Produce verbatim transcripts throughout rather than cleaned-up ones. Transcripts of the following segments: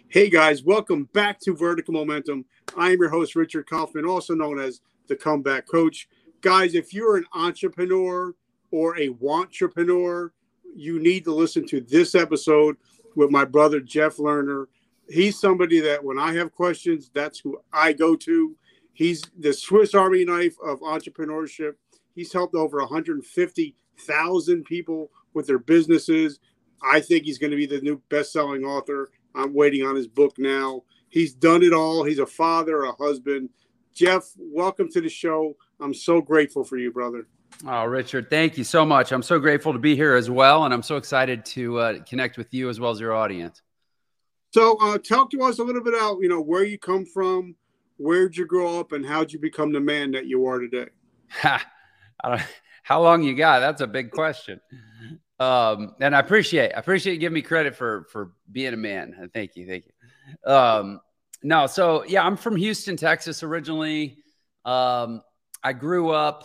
Hey guys, welcome back to Vertical Momentum. I am your host, Richard Kaufman, also known as the Comeback Coach. Guys, if you're an entrepreneur or a wantrepreneur, you need to listen to this episode with my brother, Jeff Lerner. He's somebody that when I have questions, that's who I go to. He's the Swiss Army knife of entrepreneurship. He's helped over one hundred fifty thousand people with their businesses. I think he's going to be the new best-selling author. I'm waiting on his book now. He's done it all. He's a father, a husband. Jeff, welcome to the show. I'm so grateful for you, brother. Oh, Richard, thank you so much. I'm so grateful to be here as well, and I'm so excited to uh, connect with you as well as your audience. So uh, talk to us a little bit about, you know, where you come from, where'd you grow up, and how'd you become the man that you are today? Ha, I don't, how long you got? That's a big question. Um, and I appreciate, I appreciate you giving me credit for, for being a man. Thank you. Thank you. Um, no, so yeah, I'm from Houston, Texas originally. Um, I grew up,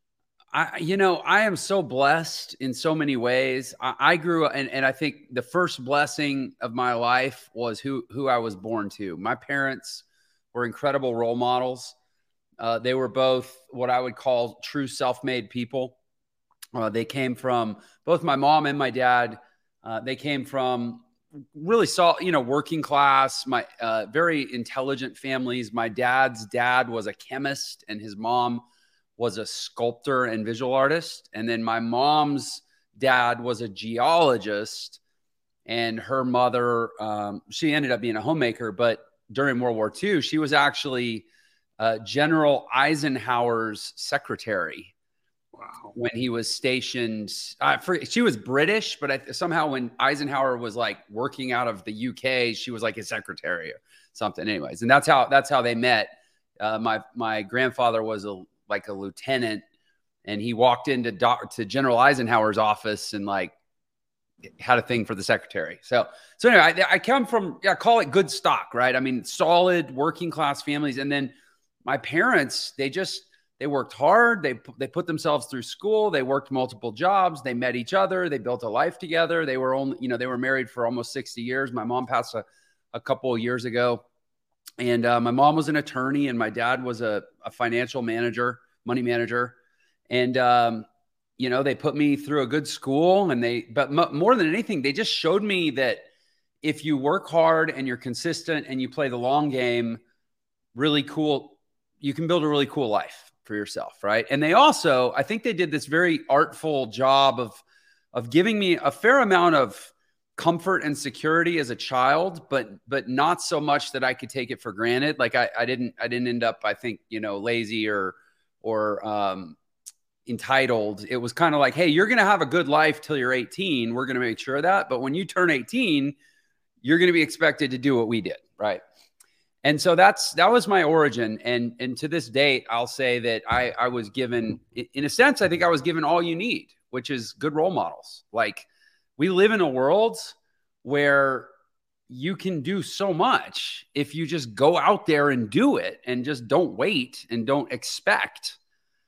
I, you know, I am so blessed in so many ways. I, I grew up, and, and I think the first blessing of my life was who, who I was born to. My parents were incredible role models. Uh, they were both what I would call true self-made people. Uh, they came from both my mom and my dad. Uh, they came from really saw, you know, working class, my uh, very intelligent families. My dad's dad was a chemist and his mom was a sculptor and visual artist. And then my mom's dad was a geologist and her mother, um, she ended up being a homemaker, but during World War Two, she was actually uh, General Eisenhower's secretary. Wow. When he was stationed, uh, for, she was British, but I, somehow when Eisenhower was like working out of the U K, she was like his secretary or something. Anyways, and that's how that's how they met. Uh, my my grandfather was a like a lieutenant, and he walked into doc, to General Eisenhower's office and like had a thing for the secretary. So so anyway, I, I come from I call it good stock, right? I mean, solid working class families, and then my parents, they just They worked hard. They, they put themselves through school. They worked multiple jobs. They met each other. They built a life together. They were only, you know, they were married for almost sixty years. My mom passed a, a couple of years ago. And uh, my mom was an attorney and my dad was a, a financial manager, money manager. And, um, you know, they put me through a good school and they, but m- more than anything, they just showed me that if you work hard and you're consistent and you play the long game, really cool, you can build a really cool life for yourself. Right. And they also, I think they did this very artful job of, of giving me a fair amount of comfort and security as a child, but, but not so much that I could take it for granted. Like I, I didn't, I didn't end up, I think, you know, lazy or, or, um, entitled. It was kind of like, hey, you're going to have a good life till you're eighteen. We're going to make sure of that. But when you turn eighteen, you're going to be expected to do what we did. Right. And so that's, that was my origin. And, and to this date, I'll say that I, I was given, in a sense, I think I was given all you need, which is good role models. Like we live in a world where you can do so much if you just go out there and do it and just don't wait and don't expect,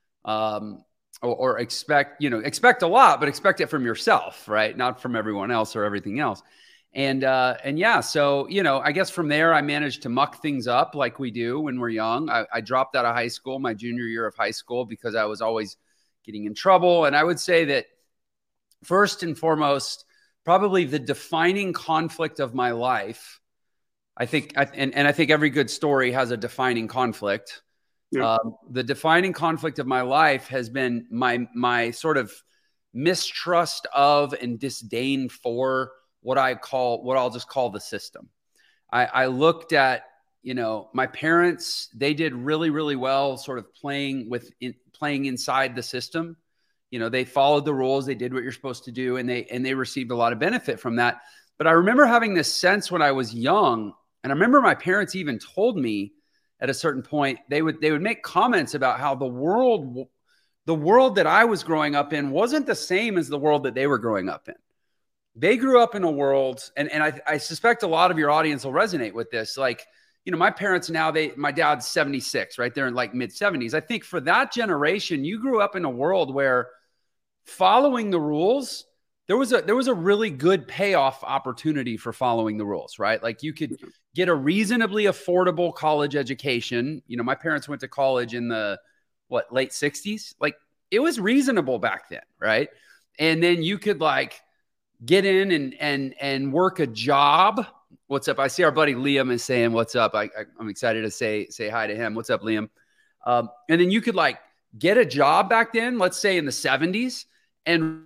um, or, or expect, you know, expect a lot, but expect it from yourself, right? Not from everyone else or everything else. And, uh, and yeah, so, you know, I guess from there, I managed to muck things up like we do when we're young. I, I dropped out of high school, my junior year of high school, because I was always getting in trouble. And I would say that first and foremost, probably the defining conflict of my life, I think, and, and I think every good story has a defining conflict. Yeah. Um, the defining conflict of my life has been my, my sort of mistrust of and disdain for what I call, what I'll just call the system. I, I looked at, you know, my parents, they did really, really well sort of playing with, in, playing inside the system. You know, they followed the rules, they did what you're supposed to do, and they, and they received a lot of benefit from that. But I remember having this sense when I was young, and I remember my parents even told me at a certain point, they would, they would make comments about how the world, the world that I was growing up in wasn't the same as the world that they were growing up in. They grew up in a world, and, and I, I suspect a lot of your audience will resonate with this. Like, you know, my parents now, they, my dad's seventy-six, right? They're in like mid seventies. I think for that generation, you grew up in a world where following the rules, there was a there was a really good payoff opportunity for following the rules, right? Like you could get a reasonably affordable college education. You know, my parents went to college in the what late sixties. Like it was reasonable back then, right? And then you could like get in and and and work a job. What's up? I see our buddy Liam is saying what's up. I, I I'm excited to say say hi to him. What's up, Liam? Um, and then you could like get a job back then, let's say in the seventies, and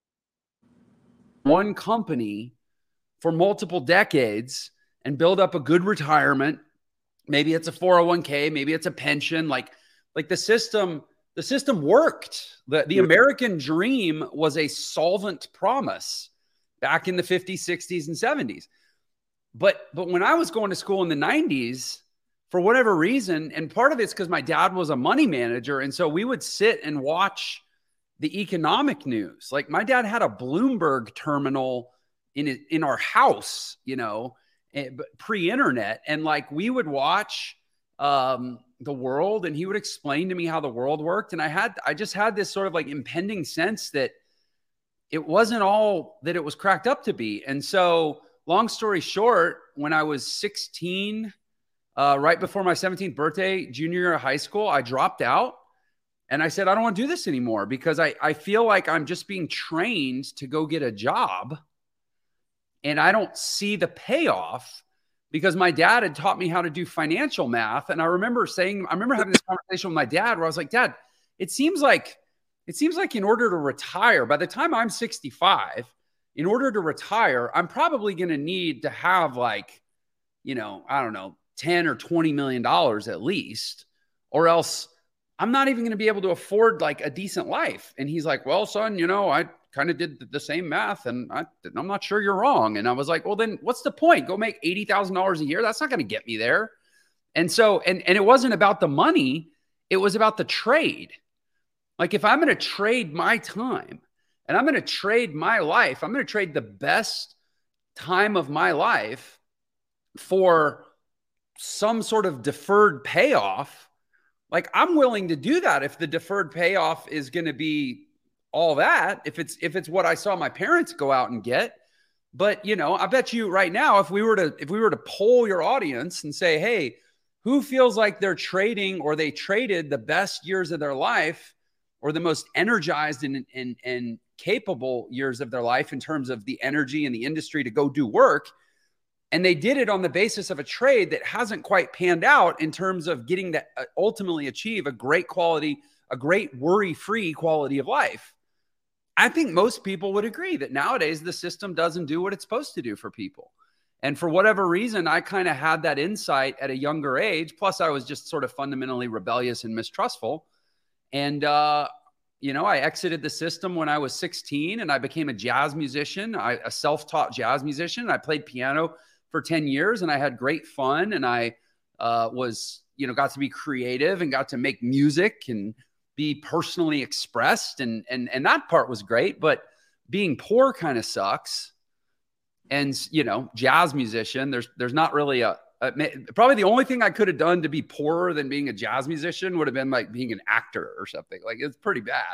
one company for multiple decades and build up a good retirement. Maybe it's a four oh one k, maybe it's a pension. Like, like the system, the system worked. The, the American dream was a solvent promise back in the fifties, sixties, and seventies. But, but when I was going to school in the nineties, for whatever reason, and part of it's because my dad was a money manager. And so we would sit and watch the economic news. Like my dad had a Bloomberg terminal in it, in our house, you know, pre-internet. And like we would watch um, the world and he would explain to me how the world worked. And I had, I just had this sort of like impending sense that it wasn't all that it was cracked up to be. And so long story short, when I was sixteen, uh, right before my seventeenth birthday, junior year of high school, I dropped out. And I said, I don't want to do this anymore because I, I feel like I'm just being trained to go get a job. And I don't see the payoff because my dad had taught me how to do financial math. And I remember saying, I remember having this conversation with my dad where I was like, Dad, it seems like, it seems like in order to retire, by the time I'm sixty-five, in order to retire, I'm probably going to need to have like, you know, I don't know, ten or twenty million dollars at least, or else I'm not even going to be able to afford like a decent life. And he's like, well, son, you know, I kind of did the same math and I, I'm not sure you're wrong. And I was like, well, then what's the point? Go make eighty thousand dollars a year. That's not going to get me there. And so, and, and it wasn't about the money. It was about the trade. Like if I'm going to trade my time and I'm going to trade my life, I'm going to trade the best time of my life for some sort of deferred payoff. Like I'm willing to do that if the deferred payoff is going to be all that, if it's, if it's what I saw my parents go out and get. But, you know, I bet you right now, if we were to, if we were to poll your audience and say, hey, who feels like they're trading or they traded the best years of their life or the most energized and, and, and capable years of their life in terms of the energy and the industry to go do work. And they did it on the basis of a trade that hasn't quite panned out in terms of getting to ultimately achieve a great quality, a great worry-free quality of life. I think most people would agree that nowadays the system doesn't do what it's supposed to do for people. And for whatever reason, I kind of had that insight at a younger age. Plus, I was just sort of fundamentally rebellious and mistrustful. And, uh, you know, I exited the system when I was sixteen and I became a jazz musician, I, a self-taught jazz musician. I played piano for ten years and I had great fun. And I uh, was, you know, got to be creative and got to make music and be personally expressed. And, and, and that part was great, but being poor kind of sucks. And, you know, jazz musician, there's, there's not really a, a, probably the only thing I could have done to be poorer than being a jazz musician would have been like being an actor or something. Like it's pretty bad.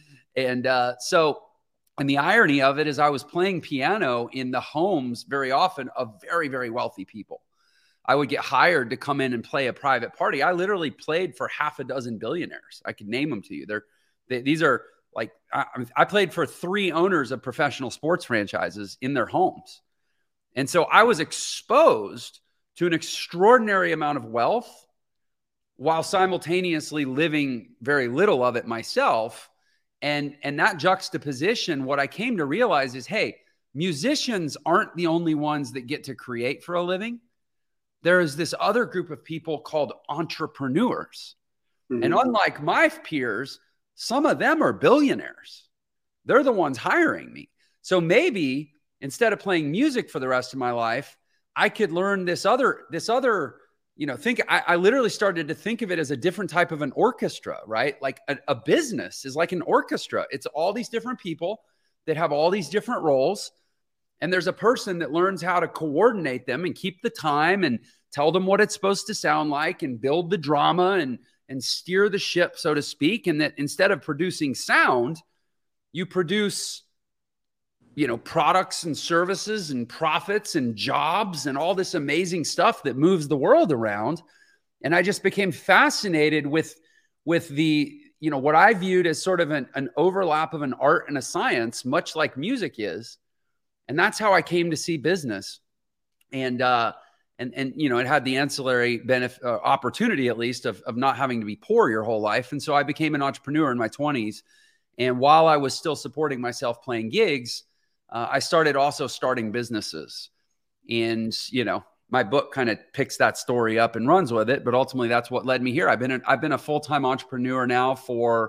And uh, so, and the irony of it is I was playing piano in the homes very often of very, very wealthy people. I would get hired to come in and play a private party. I literally played for half a dozen billionaires. I could name them to you. They're, they, these are like, I, I played for three owners of professional sports franchises in their homes. And so I was exposed to an extraordinary amount of wealth while simultaneously living very little of it myself. And, and that juxtaposition, what I came to realize is, hey, musicians aren't the only ones that get to create for a living. There is this other group of people called entrepreneurs. Mm-hmm. And unlike my peers, some of them are billionaires. They're the ones hiring me. So maybe instead of playing music for the rest of my life, I could learn this other, this other, you know, think, I, I literally started to think of it as a different type of an orchestra, right? Like a, a business is like an orchestra. It's all these different people that have all these different roles. And there's a person that learns how to coordinate them and keep the time and tell them what it's supposed to sound like and build the drama and, and steer the ship, so to speak. And that instead of producing sound, you produce you know, products and services and profits and jobs and all this amazing stuff that moves the world around. And I just became fascinated with, with the, you know, what I viewed as sort of an, an overlap of an art and a science, much like music is. And that's how I came to see business. And, uh, and, and, you know, it had the ancillary benefit, uh, opportunity, at least, of, of not having to be poor your whole life. And so I became an entrepreneur in my twenties. And while I was still supporting myself playing gigs, uh, I started also starting businesses. And, you know, my book kind of picks that story up and runs with it. But ultimately, that's what led me here. I've been a, I've been a full-time entrepreneur now for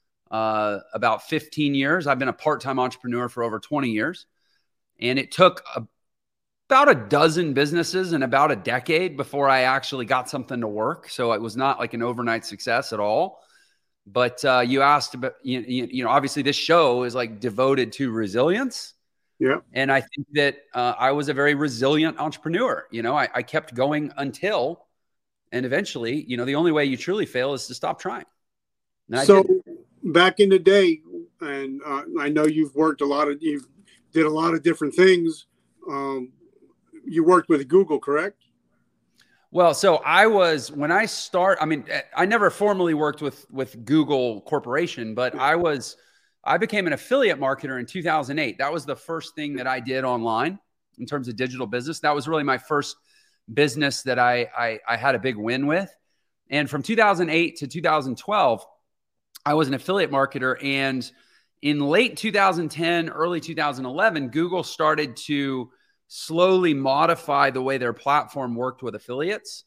uh, about fifteen years. I've been a part-time entrepreneur for over twenty years. And it took a, about a dozen businesses and about a decade before I actually got something to work. So it was not like an overnight success at all. But uh, you asked about, you, you know, obviously this show is like devoted to resilience. Yeah. And I think that uh, I was a very resilient entrepreneur. You know, I, I kept going until, and eventually, you know, the only way you truly fail is to stop trying. And so back in the day, and uh, I know you've worked a lot of, you did a lot of different things. Um, you worked with Google, correct? Well, so I was, when I start, I mean, I never formally worked with, with Google Corporation, but I was, I became an affiliate marketer in two thousand eight. That was the first thing that I did online in terms of digital business. That was really my first business that I, I, I had a big win with. And from two thousand eight to two thousand twelve, I was an affiliate marketer. And in late two thousand ten, early two thousand eleven, Google started to slowly modify the way their platform worked with affiliates.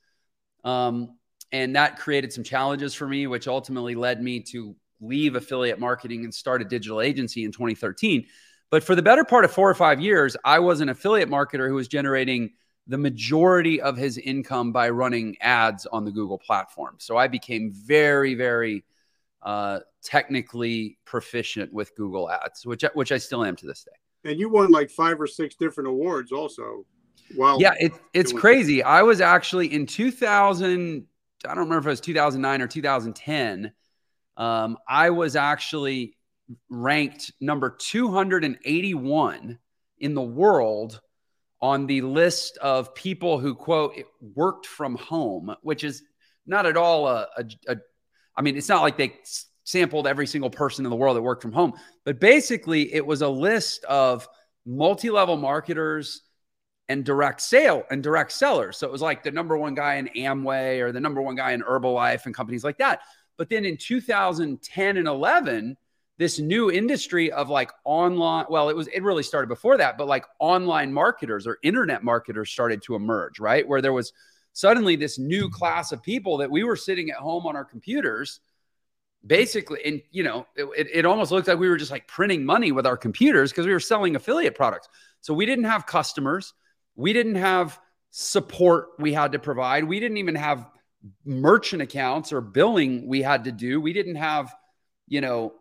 Um, and that created some challenges for me, which ultimately led me to leave affiliate marketing and start a digital agency in twenty thirteen. But for the better part of four or five years, I was an affiliate marketer who was generating the majority of his income by running ads on the Google platform. So I became very, very uh, technically proficient with Google Ads, which, which I still am to this day. And you won like five or six different awards also. Wow. Yeah, it, it's crazy. I was actually in two thousand, I don't remember if it was two thousand nine or two thousand ten. Um, I was actually ranked number two hundred eighty-one in the world on the list of people who, quote, worked from home, which is not at all a, a, a I mean, it's not like they sampled every single person in the world that worked from home, but basically it was a list of multi-level marketers and direct sale and direct sellers. So it was like the number one guy in Amway or the number one guy in Herbalife and companies like that. But then in two thousand ten and eleven, this new industry of like online, well, it was, it really started before that, but like online marketers or internet marketers started to emerge, right? Where there was suddenly this new class of people that we were sitting at home on our computers, basically. And, you know, it, it almost looked like we were just like printing money with our computers because we were selling affiliate products. So we didn't have customers. We didn't have support we had to provide. We didn't even have merchant accounts or billing we had to do. We didn't have, you know,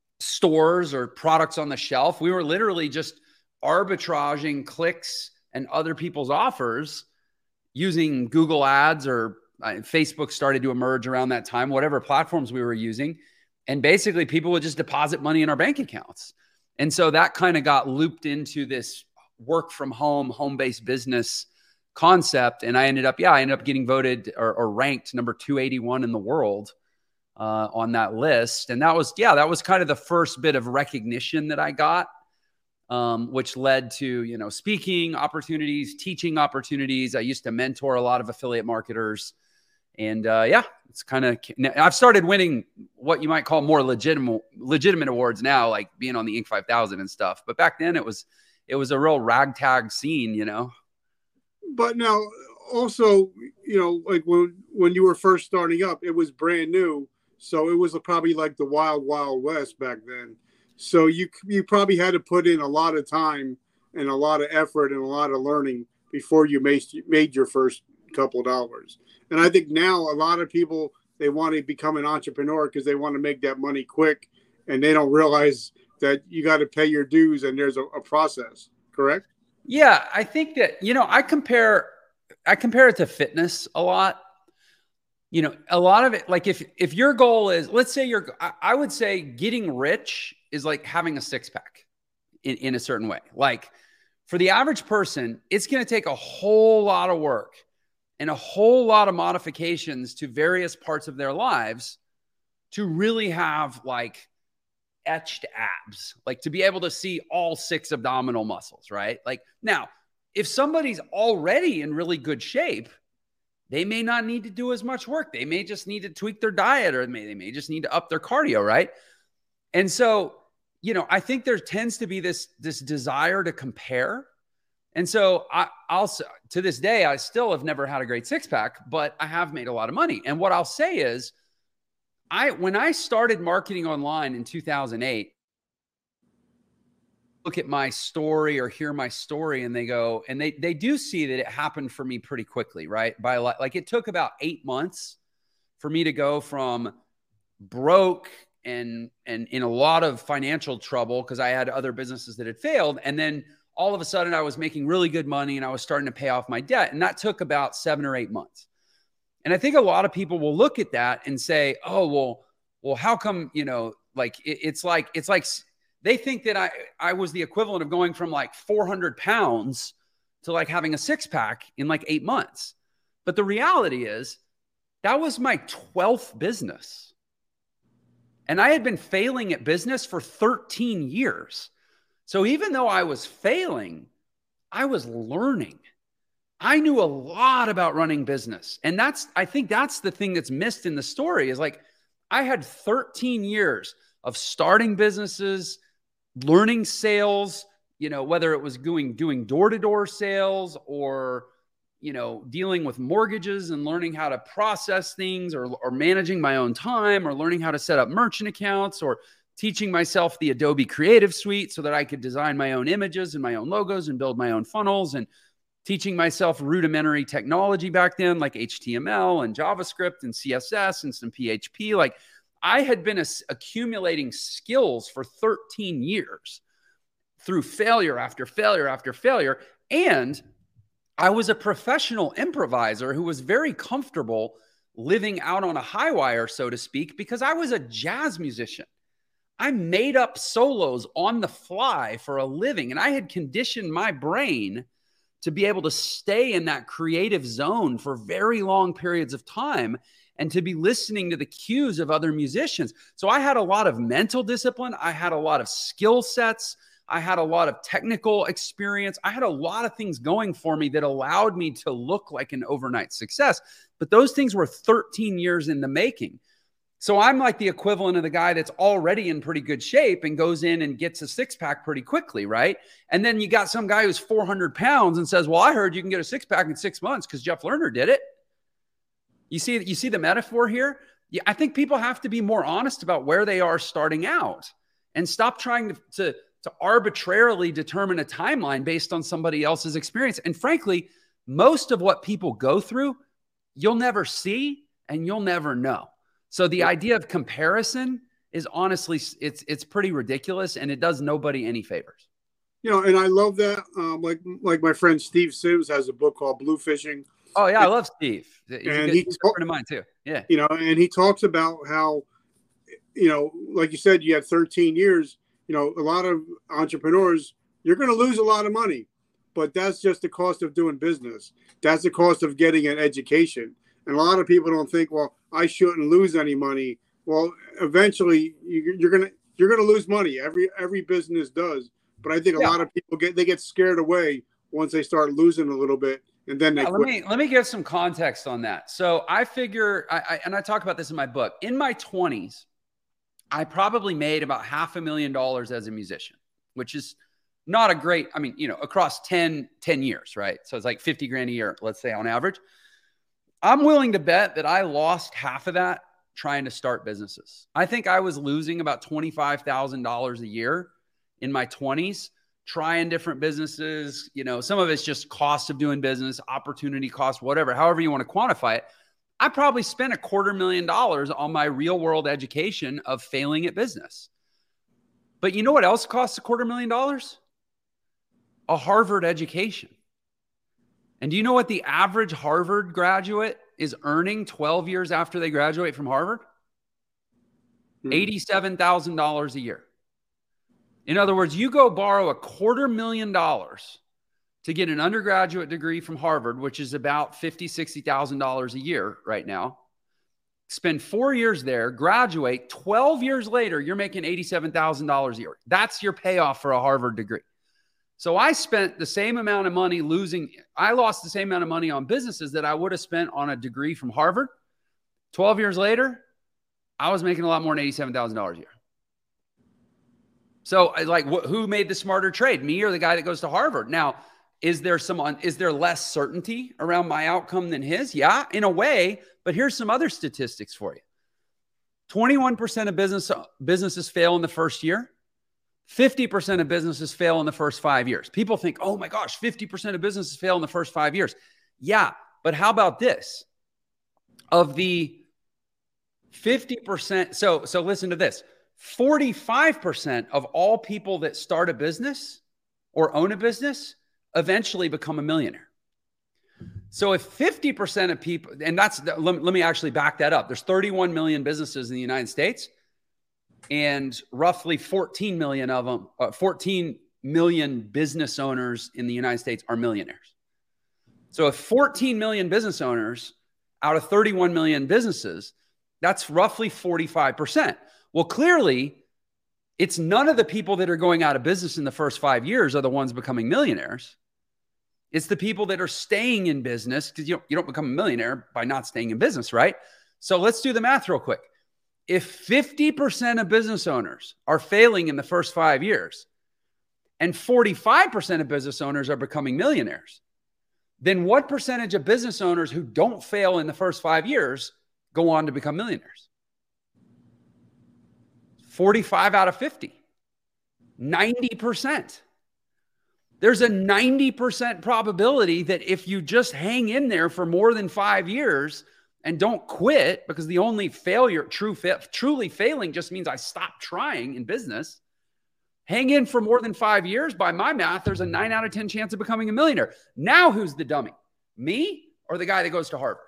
stores or products on the shelf. We were literally just arbitraging clicks and other people's offers using Google Ads, or uh, Facebook started to emerge around that time, whatever platforms we were using. And basically people would just deposit money in our bank accounts. And so that kind of got looped into this work from home, home-based business concept. And I ended up, yeah, I ended up getting voted or, or ranked number two eighty-one in the world uh, on that list. And that was, yeah, that was kind of the first bit of recognition that I got, um, which led to, you know, speaking opportunities, teaching opportunities. I used to mentor a lot of affiliate marketers. And uh, yeah, it's kind of, I've started winning what you might call more legitimate, legitimate awards now, like being on the Inc five thousand and stuff. But back then it was, it was a real ragtag scene, you know? But now also, you know, like when, when you were first starting up, it was brand new. So it was probably like the wild, wild west back then. So you, you probably had to put in a lot of time and a lot of effort and a lot of learning before you made, made your first couple dollars. And I think now a lot of people, they want to become an entrepreneur because they want to make that money quick, and they don't realize that you got to pay your dues and there's a, a process, correct? Yeah, I think that, you know, I compare, I compare it to fitness a lot. You know, a lot of it, like if, if your goal is, let's say you're, I, I would say getting rich is like having a six pack. in, in a certain way. Like for the average person, it's going to take a whole lot of work and a whole lot of modifications to various parts of their lives to really have like etched abs, like to be able to see all six abdominal muscles, right? Like now, if somebody's already in really good shape, they may not need to do as much work. They may just need to tweak their diet, or they may, they may just need to up their cardio, right? And so, you know, I think there tends to be this, this desire to compare. And so I, I'll, to this day, I still have never had a great six pack, but I have made a lot of money. And what I'll say is, I, when I started marketing online in two thousand eight, look at my story or hear my story and they go, and they, they do see that it happened for me pretty quickly, right? By like, it took about eight months for me to go from broke and, and in a lot of financial trouble because I had other businesses that had failed. And then all of a sudden I was making really good money and I was starting to pay off my debt. And that took about seven or eight months. And I think a lot of people will look at that and say, oh, well, well, how come, you know, like it, it's like, it's like they think that I, I was the equivalent of going from like four hundred pounds to like having a six pack in like eight months. But the reality is that was my twelfth business. And I had been failing at business for thirteen years. So even though I was failing, I was learning. I knew a lot about running business. And that's, I think that's the thing that's missed in the story is like, I had thirteen years of starting businesses, learning sales, you know, whether it was doing, doing door-to-door sales or, you know, dealing with mortgages and learning how to process things or, or managing my own time or learning how to set up merchant accounts or teaching myself the Adobe Creative Suite so that I could design my own images and my own logos and build my own funnels, and teaching myself rudimentary technology back then, like H T M L and JavaScript and C S S and some P H P. Like I had been accumulating skills for thirteen years through failure after failure after failure. And I was a professional improviser who was very comfortable living out on a high wire, so to speak, because I was a jazz musician. I made up solos on the fly for a living, and I had conditioned my brain to be able to stay in that creative zone for very long periods of time and to be listening to the cues of other musicians. So I had a lot of mental discipline. I had a lot of skill sets. I had a lot of technical experience. I had a lot of things going for me that allowed me to look like an overnight success. But those things were thirteen years in the making. So I'm like the equivalent of the guy that's already in pretty good shape and goes in and gets a six pack pretty quickly, right? And then you got some guy who's four hundred pounds and says, well, I heard you can get a six pack in six months because Jeff Lerner did it. You see, you see the metaphor here? Yeah, I think people have to be more honest about where they are starting out and stop trying to, to, to arbitrarily determine a timeline based on somebody else's experience. And frankly, most of what people go through, you'll never see and you'll never know. So the idea of comparison is honestly, it's it's pretty ridiculous, and it does nobody any favors. You know, and I love that. Um, like like my friend Steve Sims has a book called Blue Fishing. Oh yeah, and, I love Steve. He's and a good, he he's talk, a friend of mine too. Yeah, you know, and he talks about how, you know, like you said, you had thirteen years. You know, a lot of entrepreneurs, you're going to lose a lot of money, but that's just the cost of doing business. That's the cost of getting an education. And a lot of people don't think, well, I shouldn't lose any money. Well, eventually you, you're gonna you're gonna lose money. Every every business does. But I think a yeah. lot of people get they get scared away once they start losing a little bit, and then they yeah, quit. Let me let me give some context on that. So I figure, I, I and I talk about this in my book. In my twenties, I probably made about half a million dollars as a musician, which is not a great. I mean, you know, across ten, ten years, right? So it's like fifty grand a year, let's say on average. I'm willing to bet that I lost half of that trying to start businesses. I think I was losing about twenty-five thousand dollars a year in my twenties, trying different businesses. You know, some of it's just cost of doing business, opportunity cost, whatever, however you want to quantify it. I probably spent a quarter million dollars on my real world education of failing at business. But you know what else costs a quarter million dollars? A Harvard education. And do you know what the average Harvard graduate is earning twelve years after they graduate from Harvard? Mm-hmm. eighty-seven thousand dollars a year. In other words, you go borrow a quarter million dollars to get an undergraduate degree from Harvard, which is about fifty thousand dollars, sixty thousand dollars a year right now. Spend four years there, graduate. twelve years later, you're making eighty-seven thousand dollars a year. That's your payoff for a Harvard degree. So I spent the same amount of money losing. I lost the same amount of money on businesses that I would have spent on a degree from Harvard. twelve years later, I was making a lot more than eighty-seven thousand dollars a year. So like, wh- who made the smarter trade, me or the guy that goes to Harvard? Now, is there some, is there less certainty around my outcome than his? Yeah, in a way, but here's some other statistics for you. twenty-one percent of business, businesses fail in the first year. fifty percent of businesses fail in the first five years. People think, oh my gosh, fifty percent of businesses fail in the first five years. Yeah, but how about this? Of the fifty percent, so, so listen to this. forty-five percent of all people that start a business or own a business eventually become a millionaire. So if fifty percent of people, and that's, let, let me actually back that up. There's thirty-one million businesses in the United States, and roughly fourteen million of them, uh, fourteen million business owners in the United States are millionaires. So if fourteen million business owners out of thirty-one million businesses, that's roughly forty-five percent. Well, clearly, it's none of the people that are going out of business in the first five years are the ones becoming millionaires. It's the people that are staying in business, because you don't, you don't become a millionaire by not staying in business, right? So let's do the math real quick. If fifty percent of business owners are failing in the first five years and forty-five percent of business owners are becoming millionaires, then what percentage of business owners who don't fail in the first five years go on to become millionaires? forty-five out of fifty, ninety percent. There's a ninety percent probability that if you just hang in there for more than five years and don't quit, because the only failure, true, fa- truly failing just means I stopped trying in business. Hang in for more than five years. By my math, there's a nine out of ten chance of becoming a millionaire. Now, who's the dummy? Me or the guy that goes to Harvard?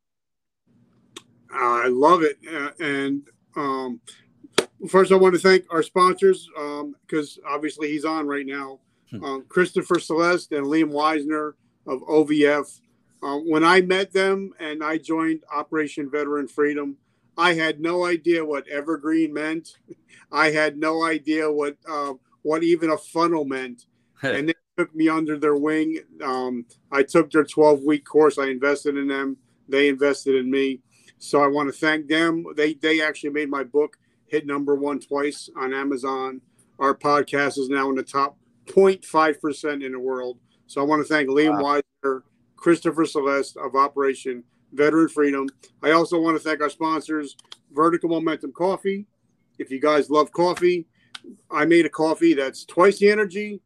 I love it. Uh, and um, first, I want to thank our sponsors, because um, obviously he's on right now. Um, Christopher Celeste and Liam Weisner of O V F. Uh, when I met them and I joined Operation Veteran Freedom, I had no idea what evergreen meant. I had no idea what uh, what even a funnel meant. And they took me under their wing. Um, I took their twelve-week course. I invested in them. They invested in me. So I want to thank them. They they actually made my book hit number one twice on Amazon. Our podcast is now in the top zero point five percent in the world. So I want to thank Liam wow. Weisner, Christopher Celeste of Operation Veteran Freedom. I also want to thank our sponsors, Vertical Momentum Coffee. If you guys love coffee, I made a coffee that's twice the energy,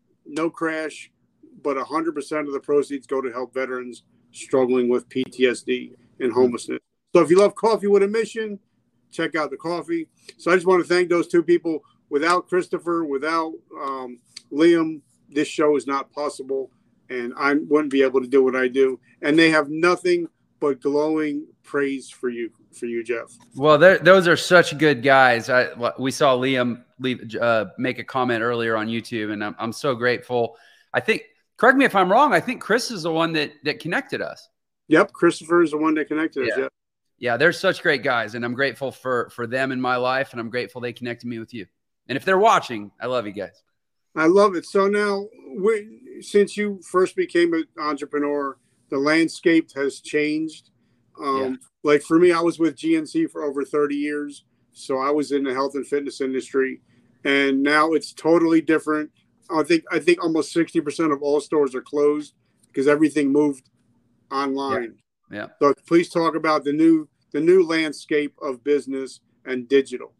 no crash, but one hundred percent of the proceeds go to help veterans struggling with P T S D and homelessness. So if you love coffee with a mission, check out the coffee. So I just want to thank those two people. Without Christopher, without um, Liam, this show is not possible, and I wouldn't be able to do what I do. And they have nothing but glowing praise for you, for you, Jeff. Well, those are such good guys. I, we saw Liam leave, uh, make a comment earlier on YouTube, and I'm, I'm so grateful. I think, correct me if I'm wrong, I think Chris is the one that that connected us. Yep, Christopher is the one that connected yeah. us. Yeah. Yeah, they're such great guys, and I'm grateful for for them in my life, and I'm grateful they connected me with you. And if they're watching, I love you guys. I love it. So now, we, since you first became an entrepreneur, the landscape has changed. Um, yeah. Like for me, I was with G N C for over thirty years. So I was in the health and fitness industry. And now it's totally different. I think I think almost sixty percent of all stores are closed because everything moved online. Yeah. yeah. So please talk about the new the new landscape of business and digital.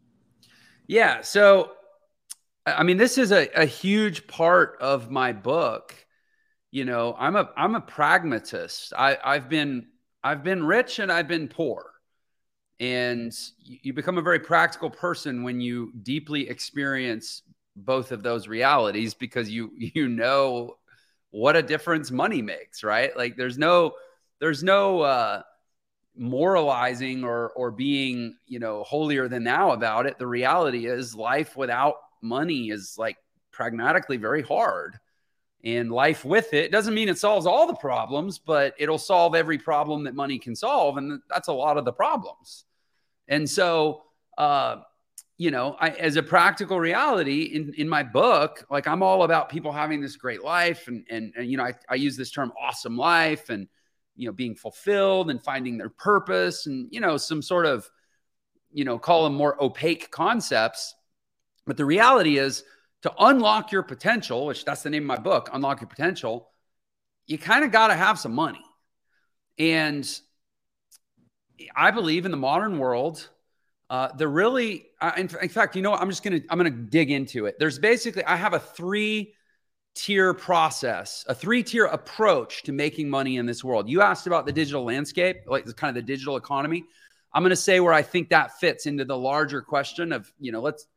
Yeah. So I mean, this is a, a huge part of my book. You know, I'm a I'm a pragmatist. I, I've been I've been rich and I've been poor. And you become a very practical person when you deeply experience both of those realities, because you you know what a difference money makes, right? Like there's no there's no uh, moralizing or or being, you know, holier than thou about it. The reality is life without money is like pragmatically very hard, and life with it doesn't mean it solves all the problems, but it'll solve every problem that money can solve. And that's a lot of the problems. And so, uh, you know, I, as a practical reality in, in my book, like I'm all about people having this great life. And, and, and you know, I, I use this term awesome life and, you know, being fulfilled and finding their purpose and, you know, some sort of, you know, call them more opaque concepts. But the reality is to unlock your potential, which that's the name of my book, Unlock Your Potential, you kind of got to have some money. And I believe in the modern world, Uh, they're really, uh, in, in fact, you know what? I'm just going to, I'm going to dig into it. There's basically, I have a three tier process, a three tier approach to making money in this world. You asked about the digital landscape, like kind of the digital economy. I'm going to say where I think that fits into the larger question of, you know, let's,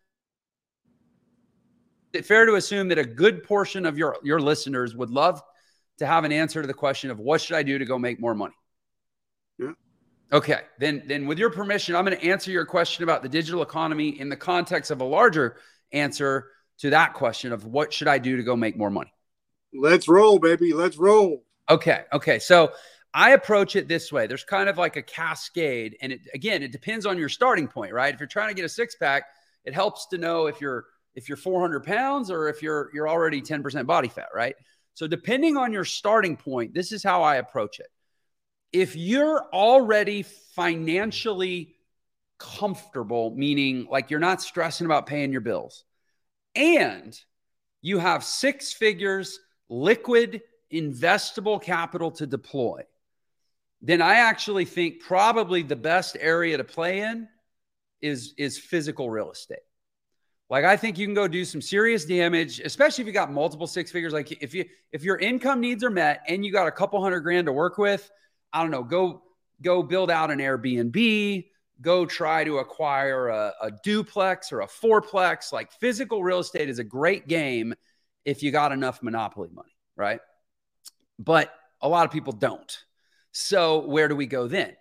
is it fair to assume that a good portion of your, your listeners would love to have an answer to the question of what should I do to go make more money? Yeah. Okay, then, then with your permission, I'm going to answer your question about the digital economy in the context of a larger answer to that question of what should I do to go make more money? Let's roll, baby. Let's roll. Okay, okay. So I approach it this way. There's kind of like a cascade. And it, again, it depends on your starting point, right? If you're trying to get a six pack, it helps to know if you're if you're four hundred pounds or if you're you're already ten percent body fat, right? So depending on your starting point, this is how I approach it. If you're already financially comfortable, meaning like you're not stressing about paying your bills, and you have six figures, liquid, investable capital to deploy, then I actually think probably the best area to play in is, is physical real estate. Like, I think you can go do some serious damage, especially if you got multiple six figures. Like if you, if your income needs are met and you got a couple hundred grand to work with, I don't know, go, go build out an Airbnb, go try to acquire a, a duplex or a fourplex. Like, physical real estate is a great game if you got enough monopoly money, right? But a lot of people don't. So where do we go then?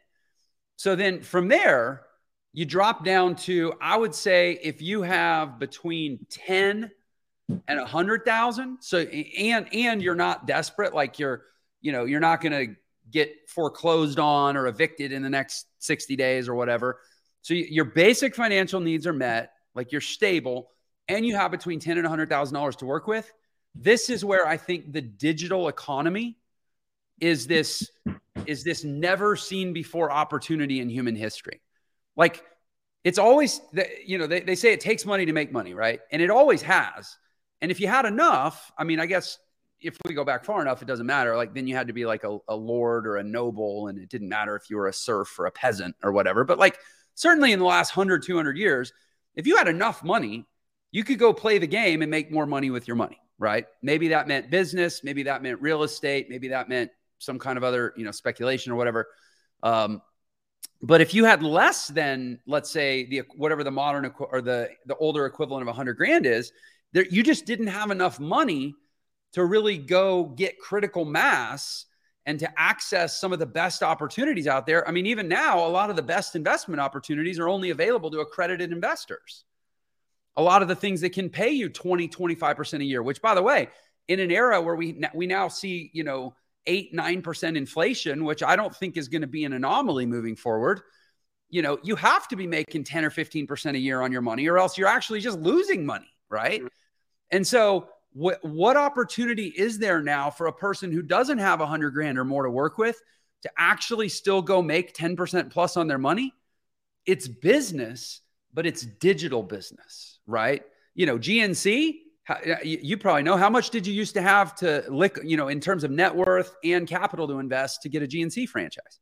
So then from there, you drop down to, I would say, if you have between ten and a hundred thousand. So, and, and you're not desperate, like you're, you know, you're not going to get foreclosed on or evicted in the next sixty days or whatever. So your basic financial needs are met, like you're stable, and you have between ten and a hundred thousand dollars to work with. This is where I think the digital economy is this, is this never seen before opportunity in human history. Like, it's always, you know, they, they say it takes money to make money, right? And it always has. And if you had enough, I mean, I guess if we go back far enough, it doesn't matter. Like, then you had to be like a, a lord or a noble, and it didn't matter if you were a serf or a peasant or whatever. But like, certainly in the last one hundred, two hundred years, if you had enough money, you could go play the game and make more money with your money, right? Maybe that meant business. Maybe that meant real estate. Maybe that meant some kind of other, you know, speculation or whatever. Um, but if you had less than, let's say, the whatever the modern or the, the older equivalent of a hundred grand is, there, you just didn't have enough money to really go get critical mass and to access some of the best opportunities out there. I mean, even now, a lot of the best investment opportunities are only available to accredited investors. A lot of the things that can pay you twenty, twenty-five percent a year, which, by the way, in an era where we, we now see, you know, eight, nine percent inflation, which I don't think is going to be an anomaly moving forward. You know, you have to be making ten or fifteen percent a year on your money, or else you're actually just losing money, right? And so what, what opportunity is there now for a person who doesn't have a hundred grand or more to work with to actually still go make ten percent plus on their money? It's business, but it's digital business, right? You know, G N C, you probably know, how much did you used to have to lick, you know, in terms of net worth and capital to invest to get a G N C franchise?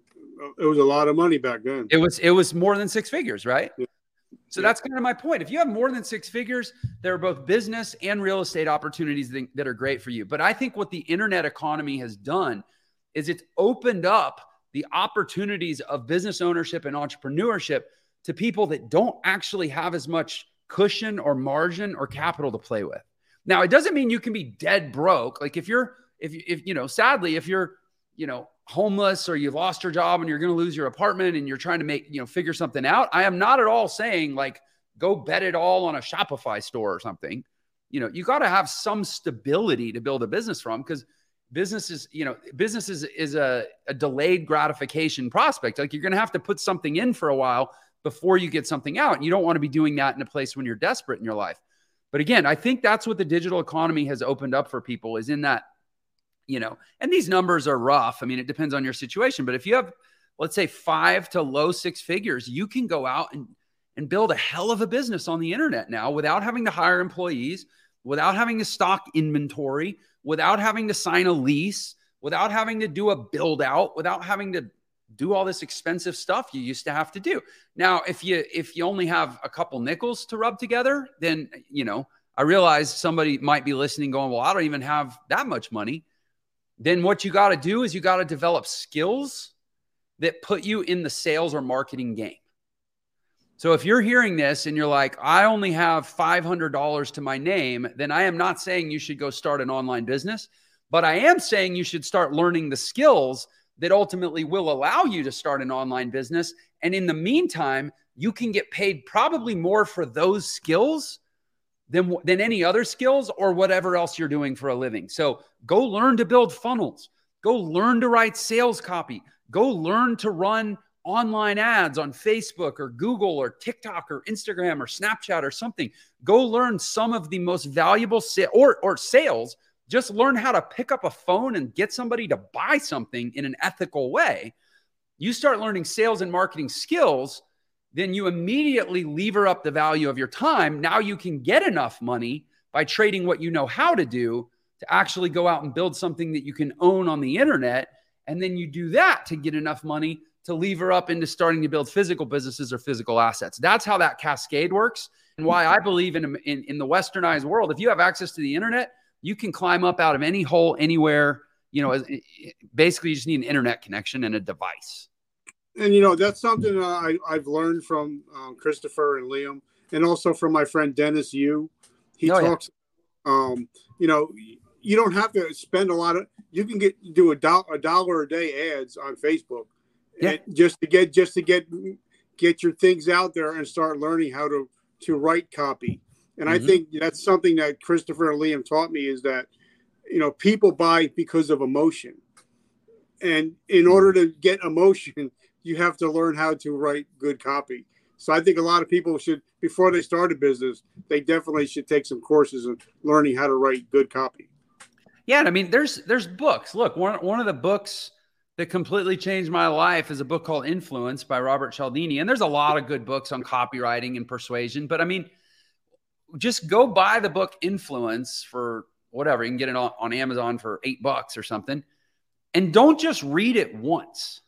It was a lot of money back then. It was, it was more than six figures, right? Yeah. So that's kind of my point. If you have more than six figures, there are both business and real estate opportunities that, that are great for you. But I think what the internet economy has done is it's opened up the opportunities of business ownership and entrepreneurship to people that don't actually have as much cushion or margin or capital to play with. Now, it doesn't mean you can be dead broke. Like if you're, if, if, you know, sadly, if you're, you know, homeless or you've lost your job and you're going to lose your apartment and you're trying to make, you know, figure something out, I am not at all saying like, go bet it all on a Shopify store or something. You know, you got to have some stability to build a business from, because business is, you know, business is, is a, a delayed gratification prospect. Like, you're going to have to put something in for a while before you get something out. And you don't want to be doing that in a place when you're desperate in your life. But again, I think that's what the digital economy has opened up for people, is in that, you know, and these numbers are rough. I mean, it depends on your situation, but if you have, let's say, five to low six figures, you can go out and, and build a hell of a business on the internet now without having to hire employees, without having to stock inventory, without having to sign a lease, without having to do a build out, without having to do all this expensive stuff you used to have to do. Now, if you, if you only have a couple nickels to rub together, then, you know, I realize somebody might be listening going, well, I don't even have that much money. Then what you got to do is you got to develop skills that put you in the sales or marketing game. So if you're hearing this and you're like, I only have five hundred dollars to my name, then I am not saying you should go start an online business, but I am saying you should start learning the skills that ultimately will allow you to start an online business. And in the meantime, you can get paid probably more for those skills than, than any other skills or whatever else you're doing for a living. So go learn to build funnels. Go learn to write sales copy. Go learn to run online ads on Facebook or Google or TikTok or Instagram or Snapchat or something. Go learn some of the most valuable sa- or, or sales. Just learn how to pick up a phone and get somebody to buy something in an ethical way. You start learning sales and marketing skills, then you immediately lever up the value of your time. Now you can get enough money by trading what you know how to do to actually go out and build something that you can own on the internet. And then you do that to get enough money to lever up into starting to build physical businesses or physical assets. That's how that cascade works. And why I believe in, in, in the westernized world, if you have access to the internet, you can climb up out of any hole anywhere. You know, basically you just need an internet connection and a device. And, you know, that's something uh, I, I've learned from um, Christopher and Liam, and also from my friend Dennis Yu. He oh, talks, yeah. um, you know, you don't have to spend a lot of, you can get do a, do, a dollar a day ads on Facebook. Yeah. Just to get just to get get your things out there and start learning how to to write copy. And mm-hmm. I think that's something that Christopher and Liam taught me, is that, you know, people buy because of emotion. And in order to get emotion, you have to learn how to write good copy. So I think a lot of people should, before they start a business, they definitely should take some courses on learning how to write good copy. Yeah, I mean, there's there's books. Look, one one of the books that completely changed my life is a book called Influence by Robert Cialdini. And there's a lot of good books on copywriting and persuasion. But I mean, just go buy the book Influence for whatever. You can get it on, on Amazon for eight bucks or something. And don't just read it once.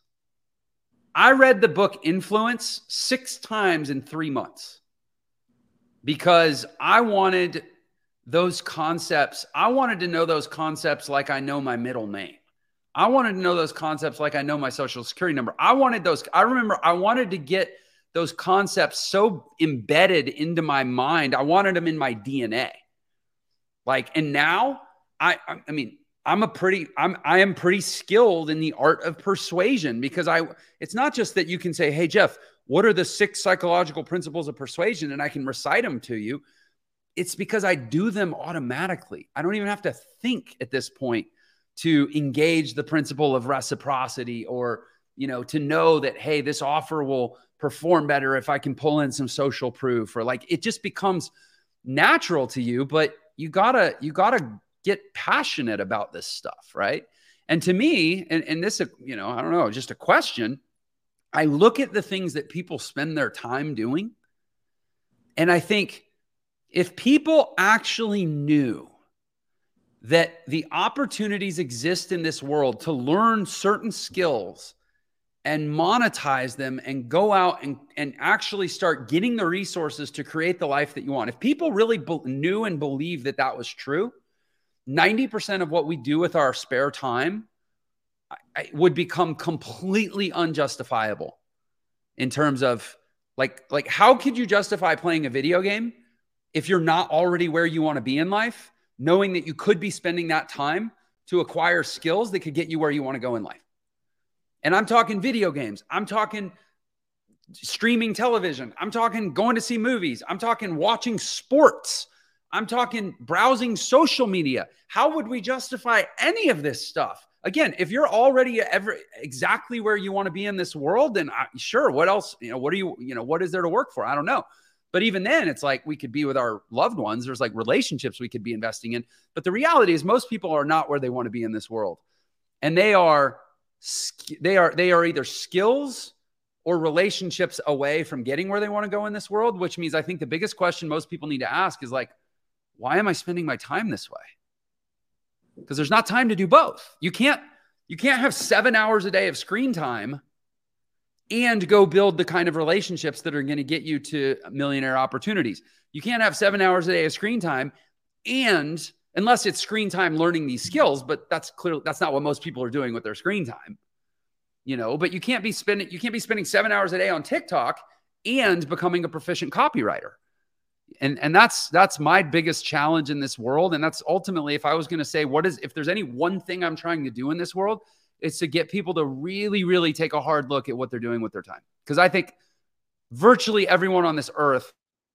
I read the book Influence six times in three months because I wanted those concepts. I wanted to know those concepts like I know my middle name. I wanted to know those concepts like I know my social security number. I wanted those. I remember I wanted to get those concepts so embedded into my mind. I wanted them in my D N A. Like, and now I, I mean, I'm a pretty, I'm, I am pretty skilled in the art of persuasion, because I, it's not just that you can say, hey, Jeff, what are the six psychological principles of persuasion? And I can recite them to you. It's because I do them automatically. I don't even have to think at this point to engage the principle of reciprocity, or, you know, to know that, hey, this offer will perform better if I can pull in some social proof, or like, it just becomes natural to you. But you gotta, you gotta get passionate about this stuff. Right. And to me, and, and this, you know, I don't know, just a question. I look at the things that people spend their time doing, and I think if people actually knew that the opportunities exist in this world to learn certain skills and monetize them and go out and, and actually start getting the resources to create the life that you want. If people really be- knew and believed that that was true, ninety percent of what we do with our spare time I, I would become completely unjustifiable in terms of like, like, how could you justify playing a video game if you're not already where you want to be in life, knowing that you could be spending that time to acquire skills that could get you where you want to go in life? And I'm talking video games. I'm talking streaming television. I'm talking going to see movies. I'm talking watching sports. I'm talking browsing social media. How would we justify any of this stuff? Again, if you're already ever exactly where you want to be in this world, then I, sure. What else? You know, what do you, you know, what is there to work for? I don't know. But even then, it's like we could be with our loved ones. There's like relationships we could be investing in. But the reality is most people are not where they want to be in this world. And they are, they are, they are either skills or relationships away from getting where they want to go in this world, which means I think the biggest question most people need to ask is like, why am I spending my time this way? Because there's not time to do both. You can't, you can't have seven hours a day of screen time and go build the kind of relationships that are going to get you to millionaire opportunities. You can't have seven hours a day of screen time and unless it's screen time learning these skills, but that's clearly, that's not what most people are doing with their screen time, you know, but you can't be spending, you can't be spending seven hours a day on TikTok and becoming a proficient copywriter. And, and that's, that's my biggest challenge in this world. And that's ultimately, if I was going to say, what is, if there's any one thing I'm trying to do in this world, it's to get people to really, really take a hard look at what they're doing with their time. Because I think virtually everyone on this earth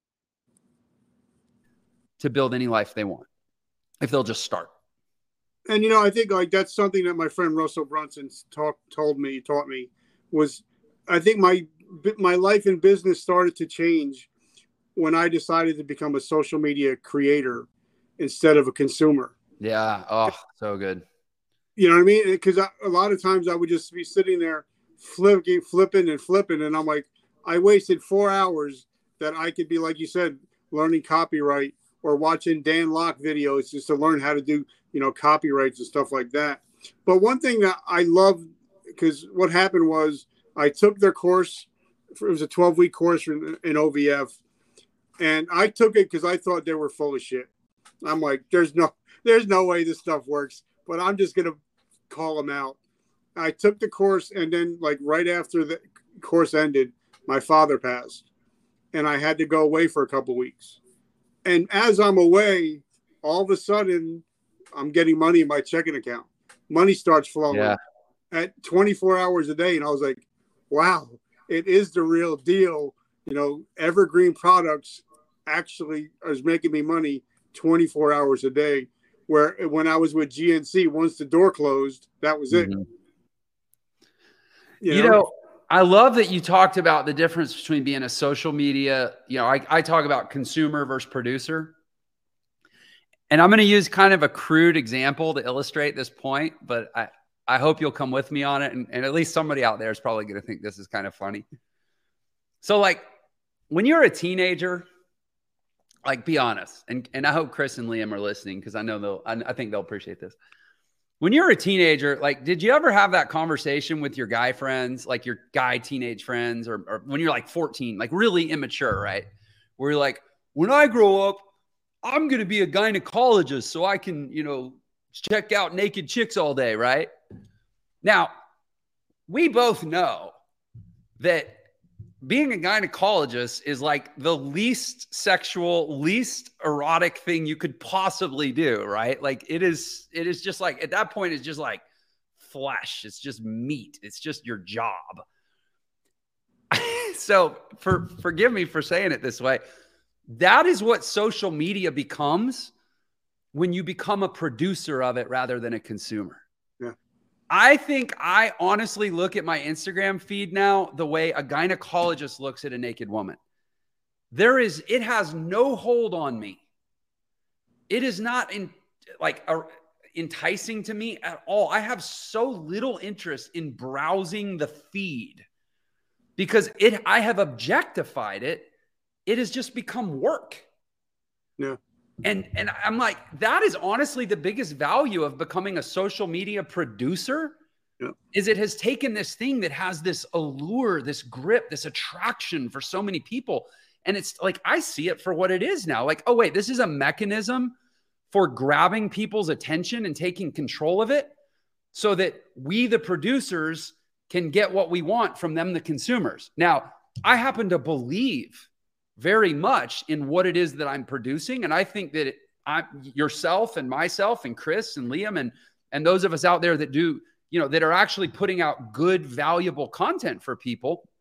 to build any life they want, if they'll just start. And, you know, I think like that's something that my friend Russell Brunson talk, told me, taught me was, I think my, my life and business started to change when I decided to become a social media creator instead of a consumer. Yeah. Oh, so good. You know what I mean? Because a lot of times I would just be sitting there flipping, flipping and flipping. And I'm like, I wasted four hours that I could be, like you said, learning copyright or watching Dan Lok videos just to learn how to do, you know, copyrights and stuff like that. But one thing that I love, because what happened was I took their course. It was a twelve week course in, in O V F. And I took it because I thought they were full of shit. I'm like, there's no, there's no way this stuff works, but I'm just going to call them out. I took the course, and then like right after the course ended, my father passed and I had to go away for a couple weeks. And as I'm away, all of a sudden I'm getting money in my checking account. Money starts flowing yeah. at twenty-four hours a day. And I was like, wow, it is the real deal. You know, Evergreen Products actually is making me money twenty-four hours a day, where when I was with G N C, once the door closed, that was it. Mm-hmm. You, know? you know, I love that you talked about the difference between being a social media, you know, I, I talk about consumer versus producer. And I'm going to use kind of a crude example to illustrate this point, but I, I hope you'll come with me on it. And, and at least somebody out there is probably going to think this is kind of funny. So like, when you're a teenager, like be honest, and, and I hope Chris and Liam are listening because I know they'll, I, I think they'll appreciate this. When you're a teenager, like, did you ever have that conversation with your guy friends, like your guy teenage friends, or, or when you're like fourteen, like really immature, right? Where you're like, when I grow up, I'm going to be a gynecologist so I can, you know, check out naked chicks all day, right? Now, we both know that being a gynecologist is like the least sexual, least erotic thing you could possibly do, right? Like it is, it is just like, at that point, it's just like flesh. It's just meat. It's just your job. So for, forgive me for saying it this way. That is what social media becomes when you become a producer of it rather than a consumer. Yeah. I think I honestly look at my Instagram feed now the way a gynecologist looks at a naked woman. There is, it has no hold on me. It is not in, like a, enticing to me at all. I have so little interest in browsing the feed because it, I have objectified it. It has just become work. Yeah. And, and I'm like, that is honestly the biggest value of becoming a social media producer. Yeah. Is it has taken this thing that has this allure, this grip, this attraction for so many people. And it's like, I see it for what it is now. Like, oh wait, this is a mechanism for grabbing people's attention and taking control of it so that we, the producers, can get what we want from them, the consumers. Now, I happen to believe very much in what it is that I'm producing. And I think that it, I, yourself and myself and Chris and Liam and, and those of us out there that do, you know, that are actually putting out good, valuable content for people.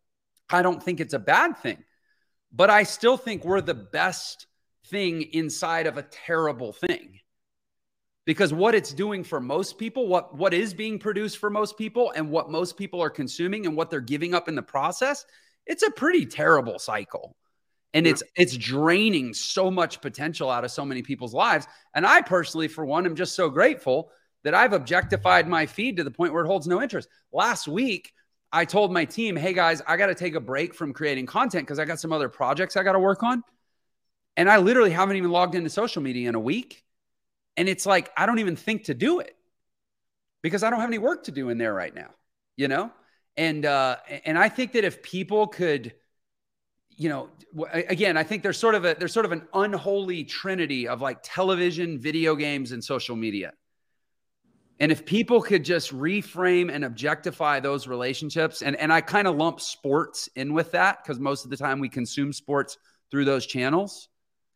I don't think it's a bad thing, but I still think we're the best thing inside of a terrible thing. Because what it's doing for most people, what, what is being produced for most people and what most people are consuming and what they're giving up in the process, it's a pretty terrible cycle. And yeah. it's it's draining so much potential out of so many people's lives. And I personally, for one, am just so grateful that I've objectified my feed to the point where it holds no interest. Last week, I told my team, hey, guys, I got to take a break from creating content because I got some other projects I got to work on. And I literally haven't even logged into social media in a week. And it's like, I don't even think to do it because I don't have any work to do in there right now, you know? And, uh, and I think that if people could, you know, again, I think there's sort of a, there's sort of an unholy trinity of like television, video games, and social media. And if people could just reframe and objectify those relationships, and, and I kind of lump sports in with that because most of the time we consume sports through those channels.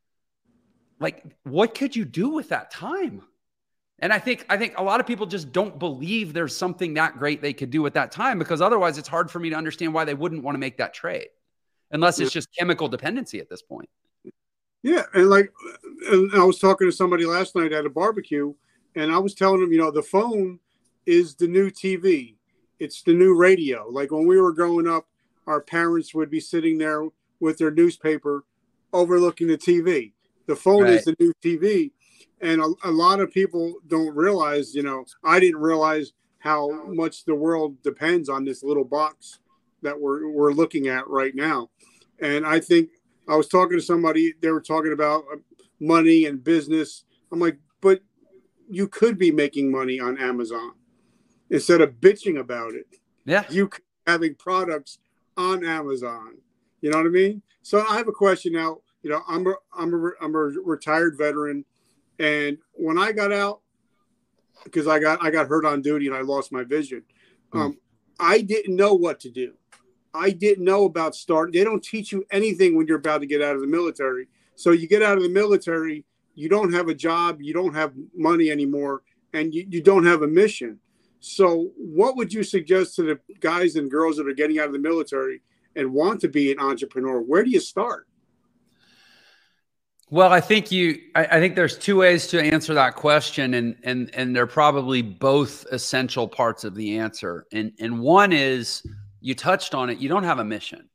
Like, what could you do with that time? And I think I think a lot of people just don't believe there's something that great they could do with that time, because otherwise it's hard for me to understand why they wouldn't want to make that trade, unless it's just chemical dependency at this point. Yeah, and like, and I was talking to somebody last night at a barbecue, and I was telling them, you know, the phone is the new T V. It's the new radio. Like when we were growing up, our parents would be sitting there with their newspaper overlooking the T V. The phone right. is the new T V. And a, a lot of people don't realize, you know, I didn't realize how much the world depends on this little box that we're, we're looking at right now. And I think I was talking to somebody, they were talking about money and business. I'm like, but you could be making money on Amazon instead of bitching about it. Yeah. You could be having products on Amazon. You know what I mean? So I have a question now. You know, I'm a, I'm a, I'm a retired veteran, and when I got out, because I got I got hurt on duty and I lost my vision, mm. um, I didn't know what to do. I didn't know about start. They don't teach you anything when you're about to get out of the military. So you get out of the military, you don't have a job, you don't have money anymore, and you, you don't have a mission. So what would you suggest to the guys and girls that are getting out of the military and want to be an entrepreneur? Where do you start? Well, I think you, I, I think there's two ways to answer that question, and and and they're probably both essential parts of the answer. And and one is, you touched on it, you don't have a mission.